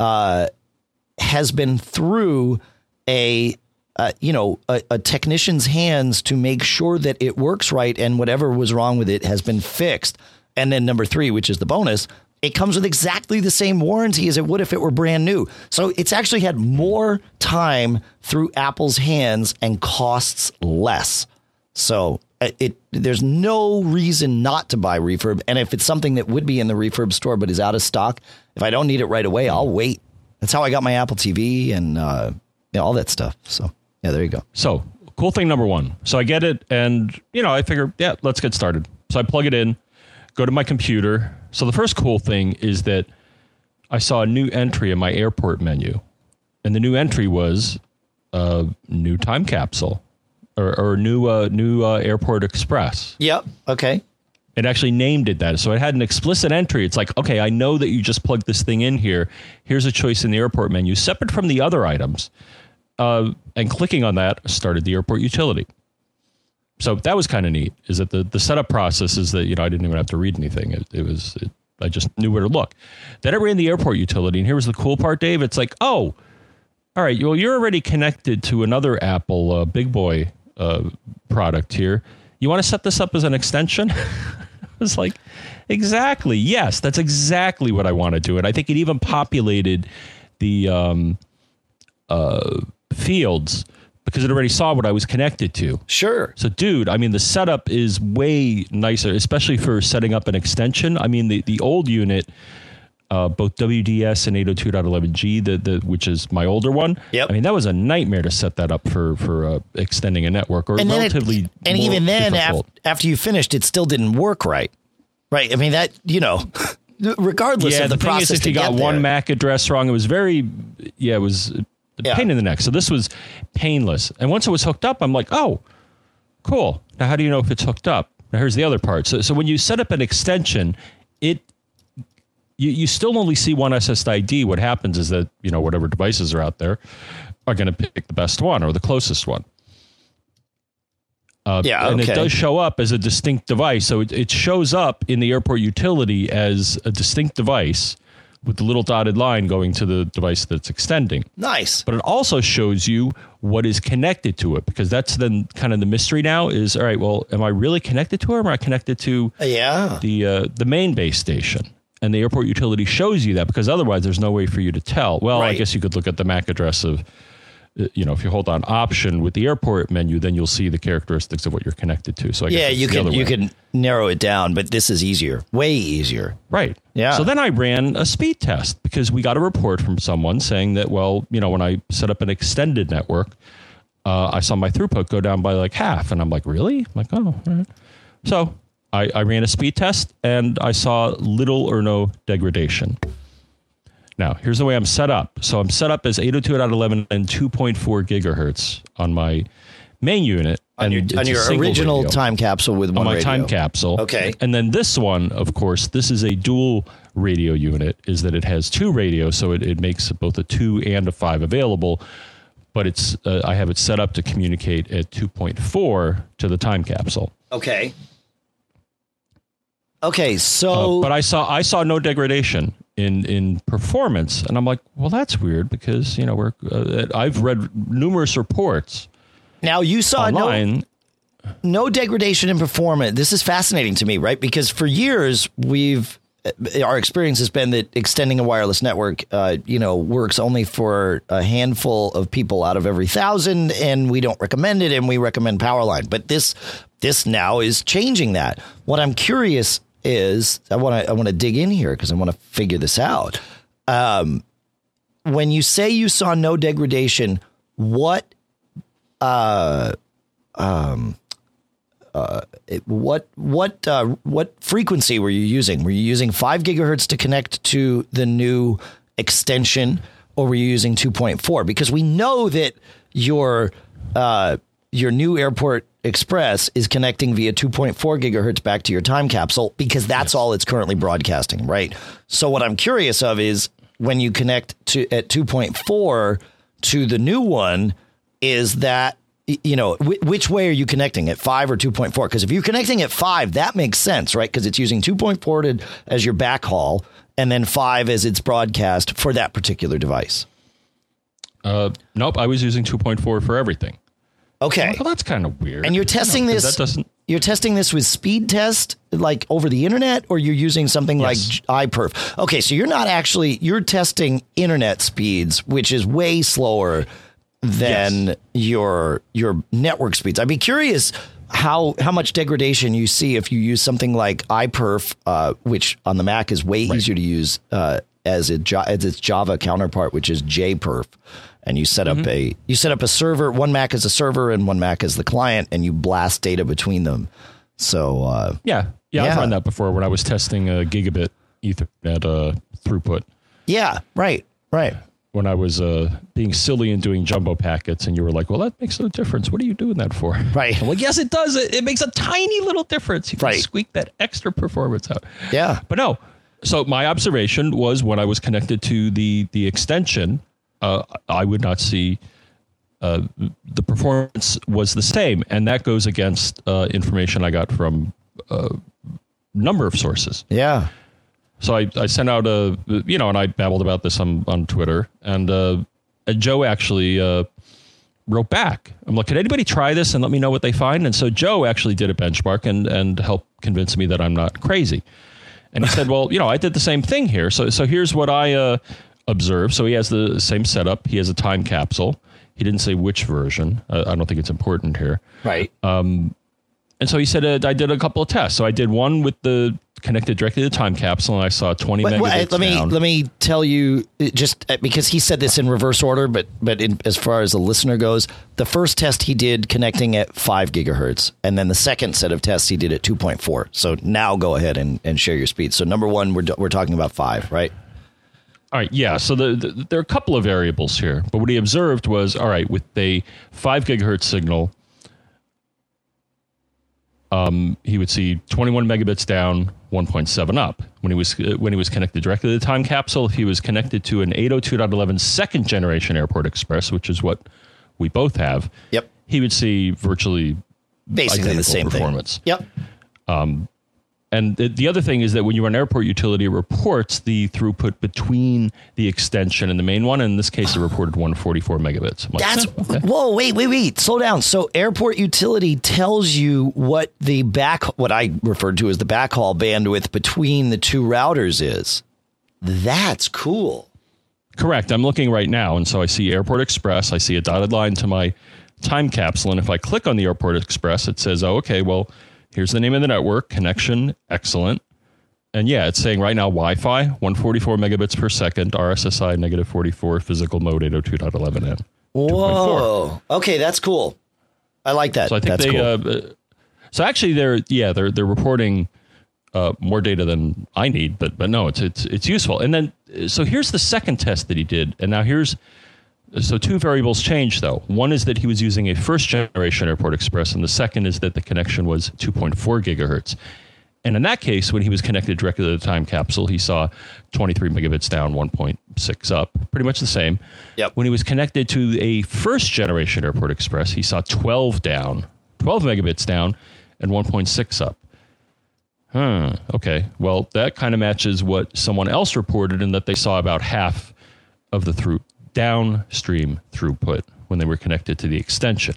has been through a technician's hands to make sure that it works right, and whatever was wrong with it has been fixed. And then number 3, which is the bonus, it comes with exactly the same warranty as it would if it were brand new. So it's actually had more time through Apple's hands and costs less. So there's no reason not to buy refurb. And if it's something that would be in the refurb store but is out of stock, if I don't need it right away, I'll wait. That's how I got my Apple TV and all that stuff. So, yeah, there you go. So, cool thing number 1. So I get it, and, I figure, yeah, let's get started. So I plug it in, go to my computer. So the first cool thing is that I saw a new entry in my airport menu. And the new entry was a new time capsule or new Airport Express. Yep. Okay. It actually named it that. So it had an explicit entry. It's like, okay, I know that you just plugged this thing in here. Here's a choice in the airport menu, separate from the other items. And clicking on that started the airport utility. So that was kind of neat, is that the setup process is that, I didn't even have to read anything. I just knew where to look. Then I ran the airport utility, and here was the cool part, Dave. It's like, oh, all right, well, you're already connected to another Apple big boy product here. You want to set this up as an extension? I was like, exactly. Yes, that's exactly what I want to do. And I think it even populated the fields because it already saw what I was connected to. Sure. So, dude, I mean, the setup is way nicer, especially for setting up an extension. I mean, the old unit, both WDS and 802.11g, which is my older one. Yep. I mean, that was a nightmare to set that up for extending a network, or And relatively and even then, difficult. after you finished, it still didn't work right. Right. I mean, that, regardless of the thing process is, if to you got get one there. MAC address wrong, it was it was a pain in the neck. So this was painless. And once it was hooked up, I'm like, oh, cool. Now, how do you know if it's hooked up? Now, here's the other part. So when you set up an extension, you still only see one SSID. What happens is that, whatever devices are out there are going to pick the best one or the closest one. And it does show up as a distinct device. So it shows up in the airport utility as a distinct device with the little dotted line going to the device that's extending. Nice. But it also shows you what is connected to it, because that's then kind of the mystery now is, all right, well, am I really connected to it, or am I connected to the main base station? And the airport utility shows you that, because otherwise there's no way for you to tell. Well, Right. I guess you could look at the MAC address of, if you hold on option with the airport menu, then you'll see the characteristics of what you're connected to. So I guess you can narrow it down, but this is easier, way easier. Right. Yeah. So then I ran a speed test because we got a report from someone saying that, well, when I set up an extended network, I saw my throughput go down by like half. And I'm like, really? I'm like, oh, all right. So I ran a speed test and I saw little or no degradation. Now, here's the way I'm set up. So I'm set up as 802.11 and 2.4 gigahertz on my main unit. On your original radio. time capsule with one on my radio. time capsule. Okay. And then this one, of course, this is a dual radio unit, is that it has two radios, so it makes both a 2 and a 5 available. But it's I have it set up to communicate at 2.4 to the time capsule. Okay. Okay, so but I saw no degradation in performance, and I'm like, well, that's weird, because I've read numerous reports. Now you saw online. No degradation in performance. This is fascinating to me, right? Because for years our experience has been that extending a wireless network, works only for a handful of people out of every 1,000, and we don't recommend it, and we recommend Powerline. But this now is changing that. What I'm curious is, I want to dig in here because I want to figure this out. When you say you saw no degradation, what frequency were you using? Were you using 5 gigahertz to connect to the new extension, or were you using 2.4? Because we know that your new Airport Express is connecting via 2.4 gigahertz back to your time capsule, because that's all it's currently broadcasting, right? So what I'm curious of is, when you connect at 2.4 to the new one, is that, which way are you connecting, at 5 or 2.4? Because if you're connecting at 5, that makes sense, right? Because it's using 2.4 as your backhaul, and then 5 as its broadcast for that particular device. Nope, I was using 2.4 for everything. Okay. Well, that's kind of weird. And you're testing this. That doesn't. You're testing this with speed test, like over the internet, or you're using something like iPerf. Okay, so you're testing internet speeds, which is way slower than your network speeds. I'd be curious how much degradation you see if you use something like iPerf, which on the Mac is way easier to use as its Java counterpart, which is JPerf. And you set up a server. One Mac is a server and one Mac is the client, and you blast data between them. So I've run that before when I was testing a gigabit Ethernet throughput. Yeah, right. When I was being silly and doing jumbo packets, and you were like, "Well, that makes no difference. What are you doing that for?" Right. I'm like, yes, it does. It makes a tiny little difference. You can squeak that extra performance out. Yeah, but no. So my observation was, when I was connected to the extension, I would not see the performance was the same. And that goes against information I got from a number of sources. Yeah. So I sent out and I babbled about this on Twitter. And Joe actually wrote back. I'm like, can anybody try this and let me know what they find? And so Joe actually did a benchmark and helped convince me that I'm not crazy. And he said, well, I did the same thing here. So here's what I observed. So he has the same setup. He has a time capsule. He didn't say which version. I don't think it's important here. Right. And so he said, I did a couple of tests. So I did one with the connected directly to the time capsule, and I saw 20 megabits down. Let me tell you, just because he said this in reverse order, but as far as the listener goes, the first test he did connecting at 5 gigahertz, and then the second set of tests he did at 2.4. So now go ahead and share your speed. So number one, we're talking about 5, right? All right, yeah. So there are a couple of variables here, but what he observed was, all right, with a 5 gigahertz signal, he would see 21 megabits down, 1.7 up. When he was connected directly to the time capsule, if he was connected to an 802.11 second generation Airport Express, which is what we both have, yep, he would see virtually basically the same performance. Thing. Yep. And the other thing is that when you run Airport Utility, it reports the throughput between the extension and the main one. And in this case, it reported 144 megabits. Okay. Whoa, wait. Slow down. So Airport Utility tells you what what I referred to as the backhaul bandwidth between the two routers is. That's cool. Correct. I'm looking right now. And so I see Airport Express. I see a dotted line to my time capsule. And if I click on the Airport Express, it says, oh, okay, well, here's the name of the network, connection, excellent. And yeah, it's saying right now Wi-Fi, 144 megabits per second, RSSI negative 44, physical mode 802.11n. Whoa. Okay, that's cool. I like that. So I think cool. So actually they're reporting more data than I need, but no, it's useful. And then so here's the second test that he did. And now so two variables changed, though. One is that he was using a first-generation Airport Express, and the second is that the connection was 2.4 gigahertz. And in that case, when he was connected directly to the time capsule, he saw 23 megabits down, 1.6 up, pretty much the same. Yep. When he was connected to a first-generation Airport Express, he saw 12 megabits down, and 1.6 up. Okay. Well, that kind of matches what someone else reported in that they saw about half of the downstream throughput when they were connected to the extension.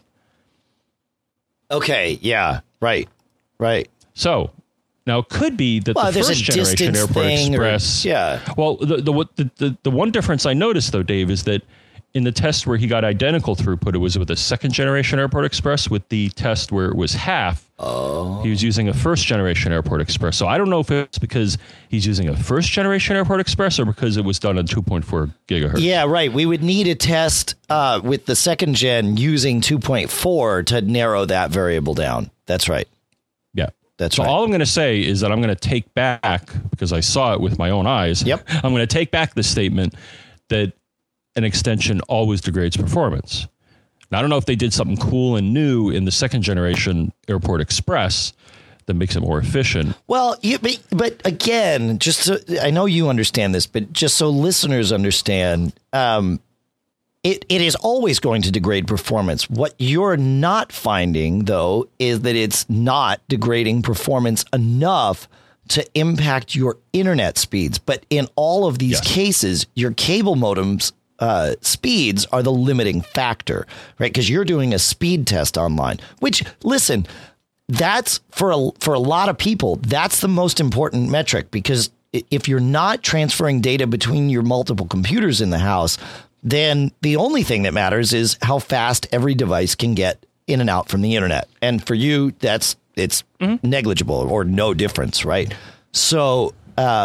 Okay, yeah, right. So now it could be that the first generation Airport Express. Well, the one difference I noticed though, Dave, is that in the test where he got identical throughput, it was with a second generation Airport Express. With the test where it was half, he was using a first generation Airport Express. So I don't know if it's because he's using a first generation Airport Express or because it was done on 2.4 gigahertz. Yeah, right. We would need a test with the second gen using 2.4 to narrow that variable down. That's right. Yeah. That's so right. All I'm going to say is that I'm going to take back, because I saw it with my own eyes. Yep. I'm going to take back the statement that an extension always degrades performance. Now, I don't know if they did something cool and new in the second generation Airport Express that makes it more efficient. Well, but again, I know you understand this, but just so listeners understand, it is always going to degrade performance. What you're not finding, though, is that it's not degrading performance enough to impact your internet speeds. But in all of these cases, your cable modems speeds are the limiting factor, right? Because you're doing a speed test online, which, listen, that's for a lot of people, that's the most important metric, because if you're not transferring data between your multiple computers in the house, then the only thing that matters is how fast every device can get in and out from the internet. And for you, it's negligible or no difference, right? So,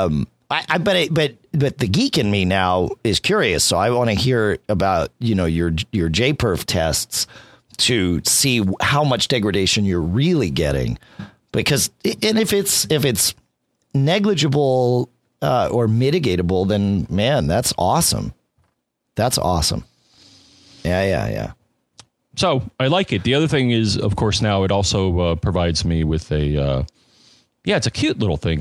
but the geek in me now is curious. So I want to hear about, your JPerf tests to see how much degradation you're really getting, because if it's negligible or mitigatable, then man, that's awesome. That's awesome. Yeah. So I like it. The other thing is, of course, now it also provides me with it's a cute little thing.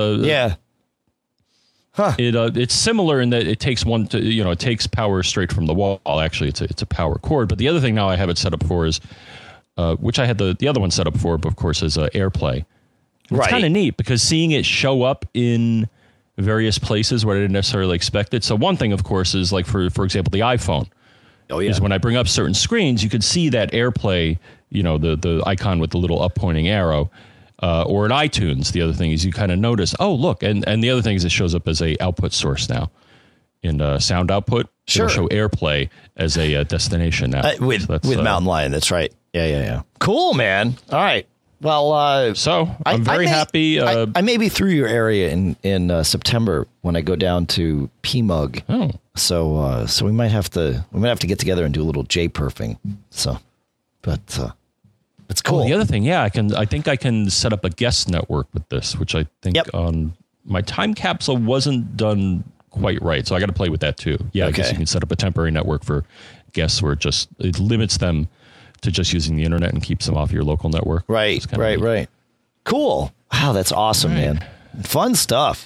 It's similar in that it takes it takes power straight from the wall. Actually, it's a power cord. But the other thing now I have it set up for is, which I had the other one set up for, but of course, is AirPlay. It's kind of neat because seeing it show up in various places where I didn't necessarily expect it. So one thing, of course, is like for example, the iPhone. Oh, yeah. is when I bring up certain screens, you can see that AirPlay, the icon with the little up pointing arrow, or in iTunes. The other thing is you kind of notice, oh, look. And the other thing is it shows up as a output source now. In sound output, sure. It'll show AirPlay as a destination now. With Mountain Lion, that's right. Yeah. Cool, man. All right. Well, so I'm very happy. I may be through your area in September when I go down to PMUG. Oh, so we might have to get together and do a little J-perfing. So, but it's cool. Oh, the other thing, I think I can set up a guest network with this, which I think on my time capsule wasn't done quite right. So I got to play with that too. Yeah, I guess you can set up a temporary network for guests where it limits them to just using the internet and keeps them off your local network. Right. Cool. Wow, that's awesome, man. Fun stuff.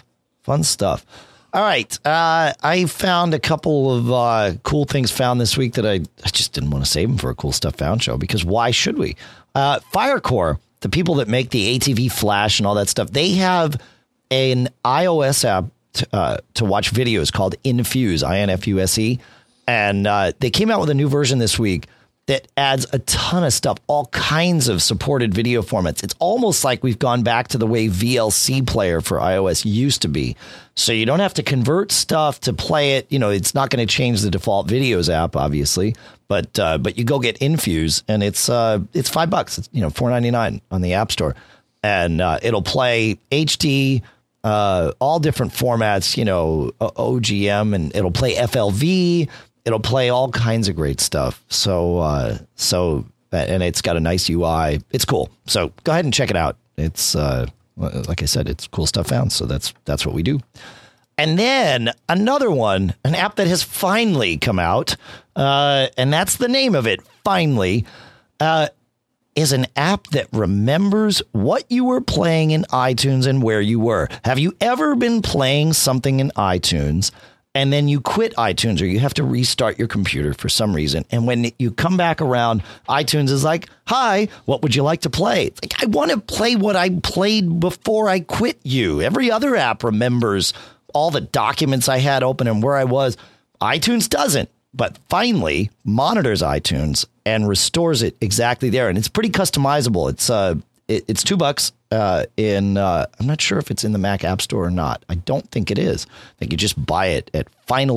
All right. I found a couple of cool things found this week that I just didn't want to save them for a cool stuff found show, because why should we? Firecore, the people that make the ATV Flash and all that stuff, they have an iOS app to watch videos called Infuse, INFUSE. And they came out with a new version this week that adds a ton of stuff, all kinds of supported video formats. It's almost like we've gone back to the way VLC player for iOS used to be. So you don't have to convert stuff to play it. It's not going to change the default videos app, obviously, but you go get Infuse and it's $5. It's $4.99 on the App Store, and it'll play HD, all different formats, OGM, and it'll play FLV. It'll play all kinds of great stuff. So and it's got a nice UI. It's cool. So go ahead and check it out. It's like I said, it's cool stuff found. So that's what we do. And then another one, an app that has finally come out, and that's the name of it. Finally, is an app that remembers what you were playing in iTunes and where you were. Have you ever been playing something in iTunes and then you quit iTunes, or you have to restart your computer for some reason, and when you come back around, iTunes is like, hi, what would you like to play? It's like, I want to play what I played before I quit you. Every other app remembers all the documents I had open and where I was. iTunes doesn't, but finally monitors iTunes and restores it exactly there. And it's pretty customizable. It's $2 I'm not sure if it's in the Mac App Store or not. I don't think it is. I think you just buy it at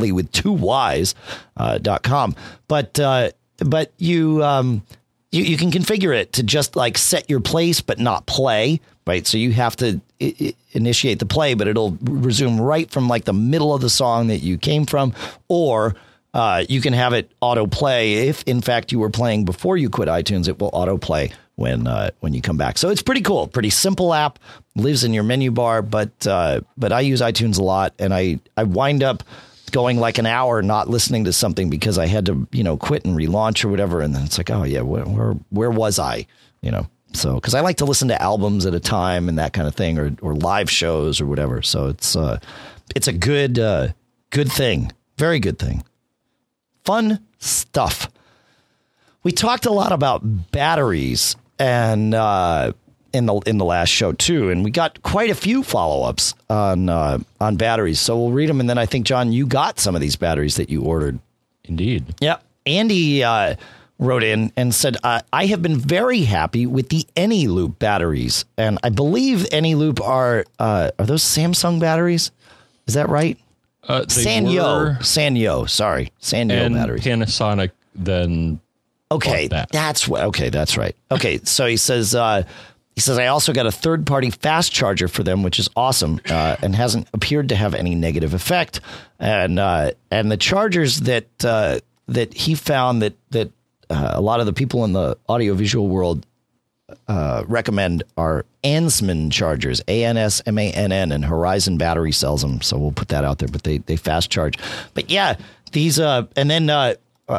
finallywith2ys.com. But you can configure it to just like set your place, but not play. Right. So you have to initiate the play, but it'll resume right from like the middle of the song that you came from, or you can have it autoplay. If in fact you were playing before you quit iTunes, it will autoplay when you come back. So it's pretty cool. Pretty simple app, lives in your menu bar, but I use iTunes a lot, and I wind up going like an hour not listening to something because I had to, quit and relaunch or whatever. And then it's like, oh yeah, where was I? So, because I like to listen to albums at a time and that kind of thing, or live shows or whatever. So it's a good thing. Very good thing. Fun stuff. We talked a lot about batteries and in the last show too, and we got quite a few follow-ups on batteries. So we'll read them, and then I think, John, you got some of these batteries that you ordered. Indeed. Yeah. Andy wrote in and said, I have been very happy with the AnyLoop batteries, and I believe AnyLoop are those Samsung batteries? Is that right? Sanyo batteries. Panasonic then. Okay, that's right. Okay, so he says I also got a third-party fast charger for them, which is awesome, and hasn't appeared to have any negative effect. And the chargers that he found that a lot of the people in the audiovisual world recommend are Ansman chargers, ANSMANN, and Horizon Battery sells them. So we'll put that out there, but they fast charge. But yeah, these and then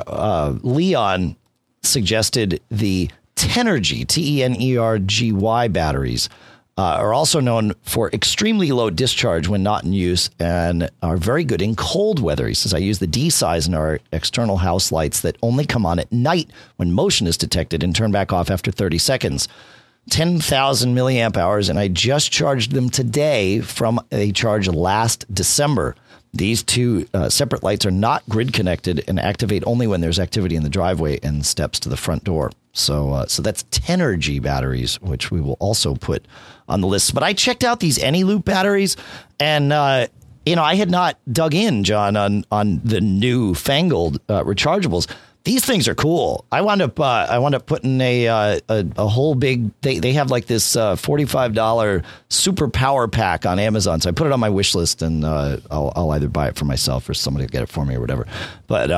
Leon suggested the Tenergy, TENERGY batteries, are also known for extremely low discharge when not in use and are very good in cold weather. He says, I use the D size in our external house lights that only come on at night when motion is detected and turn back off after 30 seconds. 10,000 milliamp hours, and I just charged them today from a charge last December. These two separate lights are not grid connected and activate only when there's activity in the driveway and steps to the front door. So that's Tenergy batteries, which we will also put on the list. But I checked out these Eneloop batteries, and I had not dug in, John, on the new fangled rechargeables. These things are cool. I wound up putting a whole big. They have like this $45 super power pack on Amazon. So I put it on my wish list, and I'll either buy it for myself or somebody will get it for me or whatever. But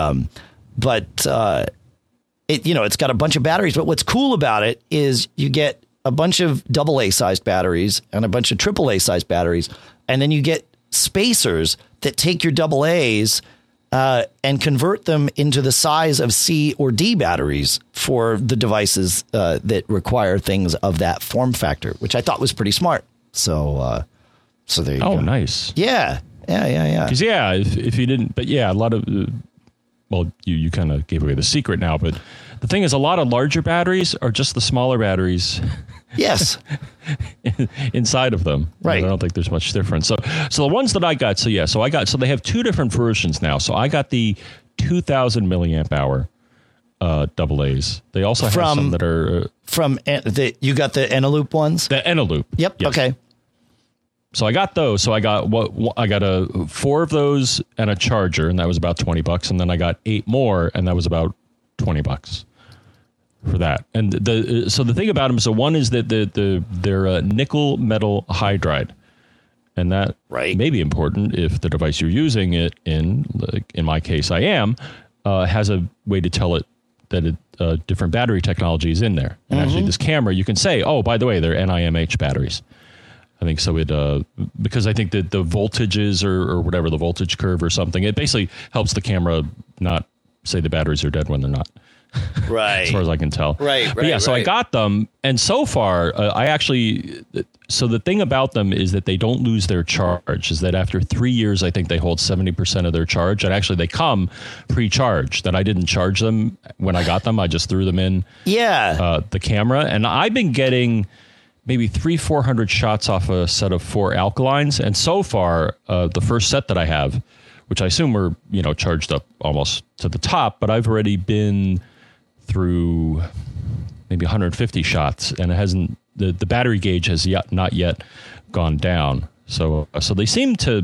it's got a bunch of batteries. But what's cool about it is you get a bunch of AA sized batteries and a bunch of AAA sized batteries, and then you get spacers that take your AA's. And convert them into the size of C or D batteries for the devices that require things of that form factor, which I thought was pretty smart. So there you go. Oh, nice. Yeah. Because if you didn't, but yeah, a lot of, you kind of gave away the secret now, but the thing is, a lot of larger batteries are just the smaller batteries. Yes. Inside of them. Right. I don't think there's much difference. So the ones that I got, so they have two different versions now. So I got the 2,000 milliamp hour AA's. They also have some that are you got the Eneloop ones? The Eneloop. Yep. Yes. Okay. So I got those. So I got 4 of those and a charger, and that was about $20. And then I got 8 more, and that was about $20 for that. And the thing about them, so one is that they're nickel metal hydride, and that may be important if the device you're using it in, like in my case I am, has a way to tell it that different battery technology is in there. And actually this camera, you can say, oh, by the way, they're NIMH batteries. I think so. Because I think that the voltages or whatever, the voltage curve or something, it basically helps the camera not say the batteries are dead when they're not. Right. As far as I can tell. Right. But yeah, so I got them. And so far, so the thing about them is that they don't lose their charge, is that after 3 years, I think they hold 70% of their charge. And actually, they come pre-charged. That I didn't charge them when I got them. I just threw them in the camera. And I've been getting maybe 300-400 shots off a set of 4 alkalines. And so far, the first set that I have, which I assume were, charged up almost to the top, but I've already been through maybe 150 shots, and it hasn't. The battery gauge has not yet gone down. So they seem to,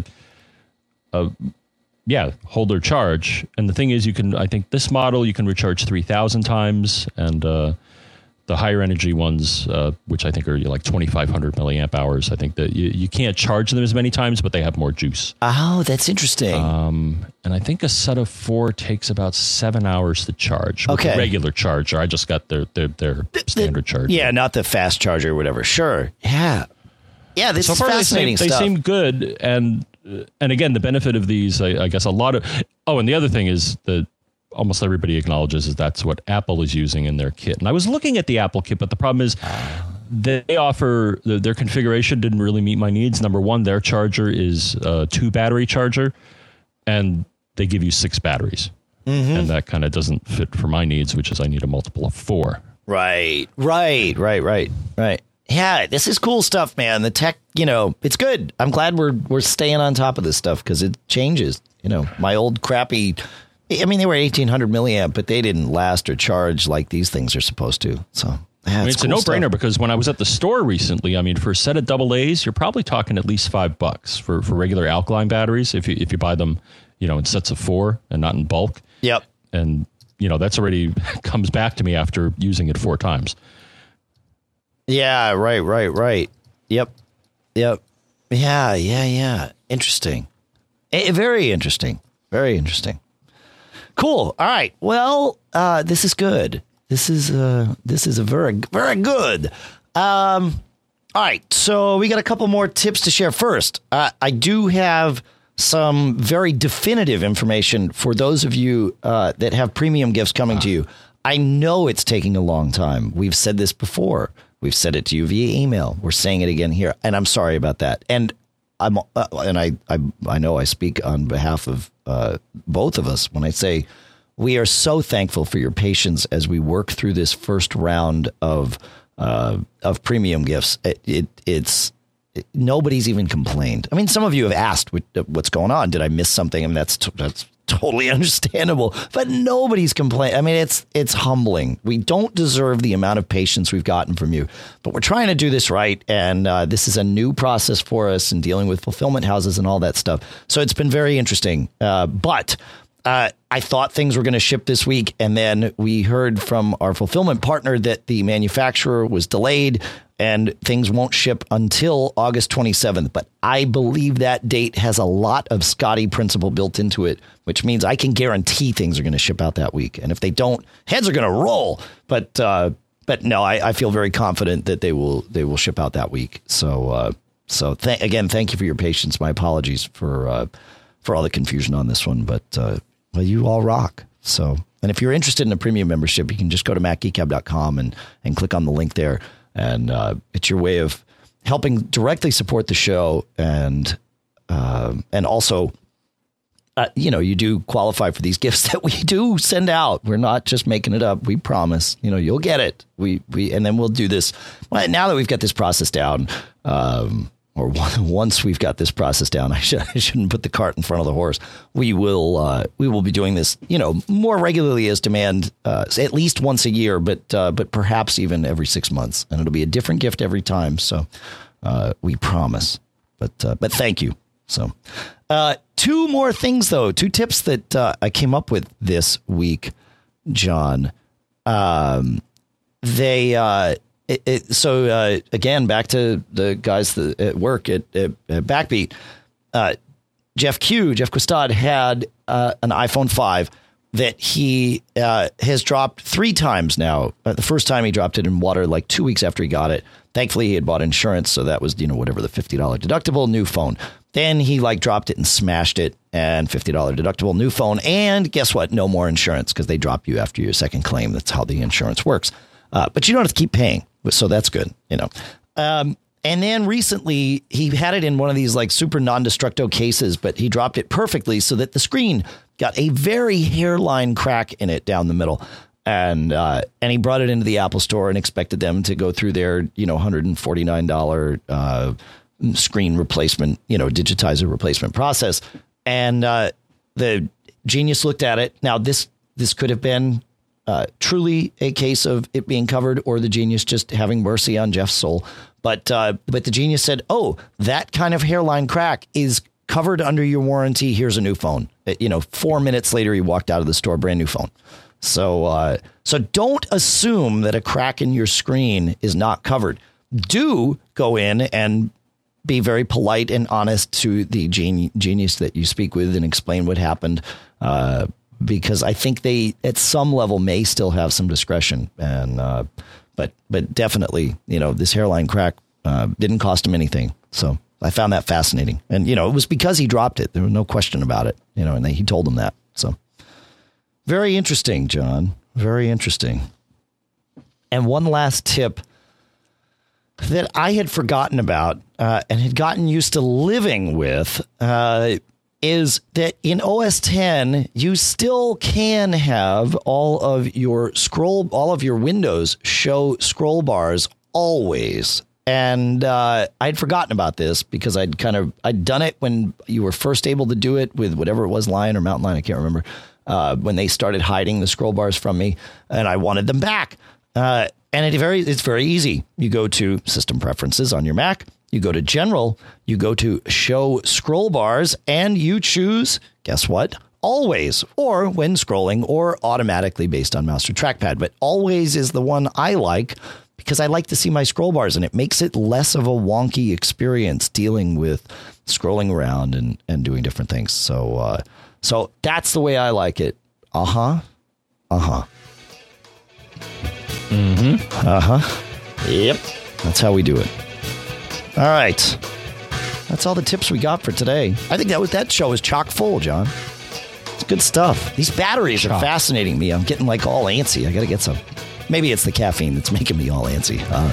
hold their charge. And the thing is, I think this model you can recharge 3,000 times, and the higher energy ones, which I think are like 2,500 milliamp hours, I think that you can't charge them as many times, but they have more juice. Oh, that's interesting. And I think a set of 4 takes about 7 hours to charge. With a regular charger. I just got their standard charger. Yeah, not the fast charger or whatever. Sure. Yeah. Yeah, this is fascinating stuff. They seem good. And again, the benefit of these, I guess a lot of... Oh, and the other thing is that almost everybody acknowledges is that's what Apple is using in their kit. And I was looking at the Apple kit, but the problem is they offer, their configuration didn't really meet my needs. Number one, their charger is a 2 battery charger, and they give you 6 batteries. And that kind of doesn't fit for my needs, which is I need a multiple of 4. Right. Yeah, this is cool stuff, man. The tech, it's good. I'm glad we're staying on top of this stuff because it changes. My old crappy... I mean, they were 1,800 milliamp, but they didn't last or charge like these things are supposed to. So it's a no-brainer because when I was at the store recently, I mean, for a set of AA's, you're probably talking at least $5 for regular alkaline batteries if you buy them, in sets of 4 and not in bulk. Yep. And that's already comes back to me after using it 4 times. Yeah. Right. Yep. Yeah. Interesting. Very interesting. Very interesting. Cool. All right. Well, this is good. This is a very, very good. All right. So we got a couple more tips to share. First, I do have some very definitive information for those of you that have premium gifts coming to you. I know it's taking a long time. We've said this before. We've said it to you via email. We're saying it again here, and I'm sorry about that. And I know I speak on behalf of both of us when I say we are so thankful for your patience as we work through this first round of of premium gifts. It's nobody's even complained. I mean, some of you have asked what's going on. Did I miss something? I mean, that's totally understandable, but nobody's complained. I mean, it's humbling. We don't deserve the amount of patience we've gotten from you, but we're trying to do this right. And this is a new process for us in dealing with fulfillment houses and all that stuff. So it's been very interesting. But I thought things were going to ship this week. And then we heard from our fulfillment partner that the manufacturer was delayed and things won't ship until August 27th. But I believe that date has a lot of Scotty principle built into it, which means I can guarantee things are going to ship out that week. And if they don't, heads are going to roll. But no, I feel very confident that they will ship out that week. So again, thank you for your patience. My apologies for all the confusion on this one, but well, you all rock. So, and if you're interested in a premium membership, you can just go to MacGeekGab.com and click on the link there. And it's your way of helping directly support the show. And also, you do qualify for these gifts that we do send out. We're not just making it up. We promise, you'll get it. And then we'll do this. Well, now that we've got this process down, once we've got this process down, I shouldn't put the cart in front of the horse. We will be doing this, more regularly as demand, at least once a year, but perhaps even every 6 months, and it'll be a different gift every time. So we promise. But thank you. So 2 more things though, 2 tips that I came up with this week, John. So again, back to the guys at work at Backbeat, Jeff Quistad had an iPhone 5 that he has dropped 3 times now. The first time he dropped it in water like 2 weeks after he got it. Thankfully, he had bought insurance, so that was whatever the $50 deductible, new phone. Then he dropped it and smashed it, and $50 deductible, new phone, and guess what? No more insurance because they drop you after your second claim. That's how the insurance works. But you don't have to keep paying. So that's good, And then recently he had it in one of these like super non-destructo cases, but he dropped it perfectly so that the screen got a very hairline crack in it down the middle. And he brought it into the Apple Store and expected them to go through their, $149 screen replacement, digitizer replacement process. And the Genius looked at it. Now, this could have been truly a case of it being covered or the Genius just having mercy on Jeff's soul. But the Genius said, oh, that kind of hairline crack is covered under your warranty. Here's a new phone. 4 minutes later, he walked out of the store, brand new phone. So don't assume that a crack in your screen is not covered. Do go in and be very polite and honest to the Genius that you speak with and explain what happened. Because I think they, at some level, may still have some discretion. And but definitely, this hairline crack didn't cost him anything. So I found that fascinating. And, it was because he dropped it. There was no question about it, and he told them that. So very interesting, John. Very interesting. And one last tip that I had forgotten about and had gotten used to living with is that in OS 10, you still can have all of your windows show scroll bars always. And I'd forgotten about this because I'd done it when you were first able to do it with whatever it was, Lion or Mountain Lion, I can't remember, when they started hiding the scroll bars from me, and I wanted them back. And it's very easy. You go to System Preferences on your Mac. You go to General, you go to Show Scroll Bars, and you choose, guess what? Always, or when scrolling, or automatically based on mouse or trackpad. But always is the one I like because I like to see my scroll bars, and it makes it less of a wonky experience dealing with scrolling around and doing different things. So that's the way I like it. Yep. That's how we do it. All right. That's all the tips we got for today. I think that show is chock full, John. It's good stuff. These batteries are fascinating me. I'm getting like all antsy. I got to get some. Maybe it's the caffeine that's making me all antsy. I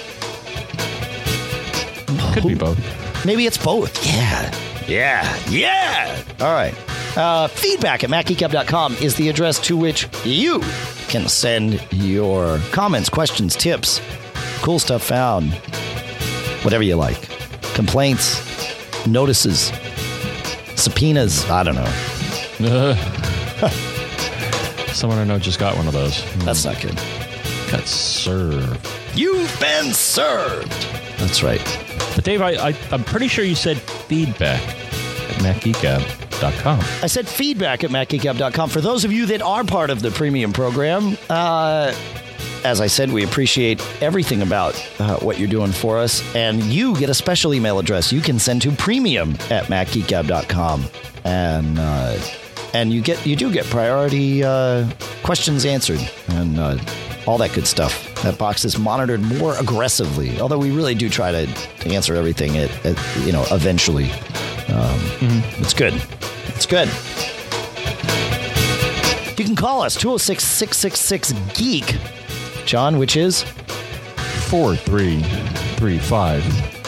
don't know. Could be both. Maybe it's both. Yeah. All right. Feedback at MacGeekGab.com is the address to which you can send your comments, questions, tips, cool stuff found, whatever you like. Complaints, notices, subpoenas, I don't know. Someone I know just got one of those. That's not good. Got served. You've been served. That's right. But Dave, I'm pretty sure you said feedback at MacGeekGab.com. I said feedback at MacGeekGab.com. For those of you that are part of the premium program, as I said, we appreciate everything about what you're doing for us. And you get a special email address you can send to premium at MacGeekGab.com. And you do get priority questions answered and all that good stuff. That box is monitored more aggressively, although we really do try to answer everything eventually. It's good. It's good. You can call us 206-666-GEEK. John, which is 4335.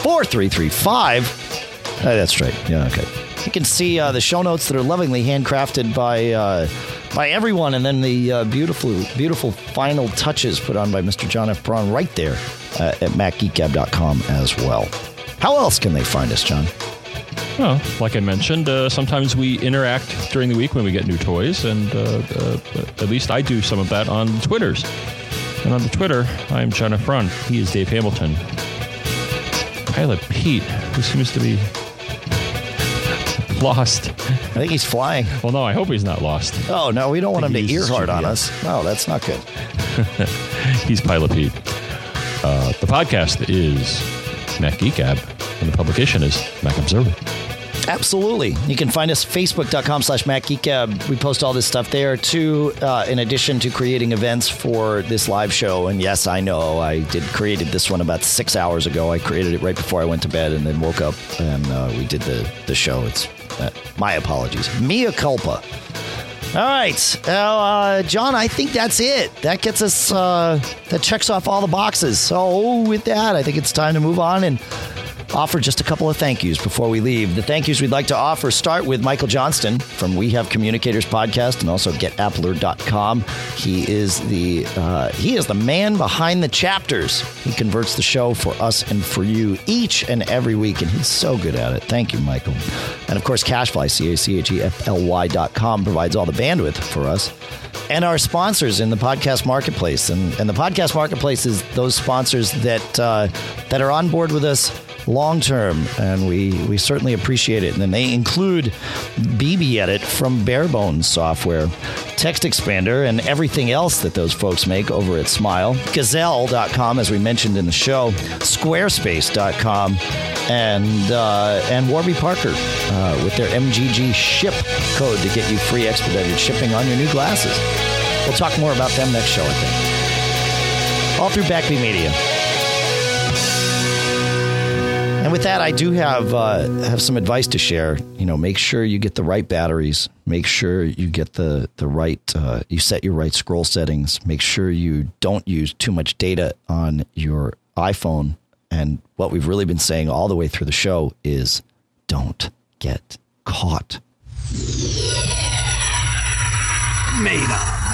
4335. That's right. Yeah, okay. You can see the show notes that are lovingly handcrafted by everyone, and then the beautiful final touches put on by Mr. John F. Braun right there at MacGeekGab.com as well. How else can they find us, John? Well, like I mentioned, sometimes we interact during the week when we get new toys, and at least I do some of that on Twitters. And on the Twitter, I'm John F. Braun. He is Dave Hamilton. Pilot Pete, who seems to be lost. I think he's flying. Well, no, I hope he's not lost. Oh, no, we don't want him to ear hard on us. No, that's not good. He's Pilot Pete. The podcast is Mac Geek Gab, and the publication is Mac Observer. Absolutely. You can find us Facebook.com/MacGeekGab. We post all this stuff there, too, in addition to creating events for this live show. And yes, I know, I created this one about 6 hours ago. I created it right before I went to bed and then woke up, and we did the show. It's my apologies. Mea culpa. All right. John, I think that's it. That gets us, that checks off all the boxes. So with that, I think it's time to move on and offer just a couple of thank yous before we leave. The thank yous we'd like to offer start with Michael Johnston from We Have Communicators podcast and also GetAppler.com. He is the man behind the chapters. He converts the show for us and for you each and every week, and he's so good at it. Thank you, Michael. And of course, Cachefly, CACHEFLY.com provides all the bandwidth for us. And our sponsors in the podcast marketplace. And the podcast marketplace is those sponsors that are on board with us long term, and we certainly appreciate it. And then they include BB Edit from Barebones Software, Text Expander, and everything else that those folks make over at Smile, Gazelle.com, as we mentioned in the show, Squarespace.com, and Warby Parker with their MGG ship code to get you free expedited shipping on your new glasses. We'll talk more about them next show, I think. All through Backbeat Media. And with that, I do have some advice to share. Make sure you get the right batteries. Make sure you get the right, you set your right scroll settings. Make sure you don't use too much data on your iPhone. And what we've really been saying all the way through the show is don't get caught. Made up.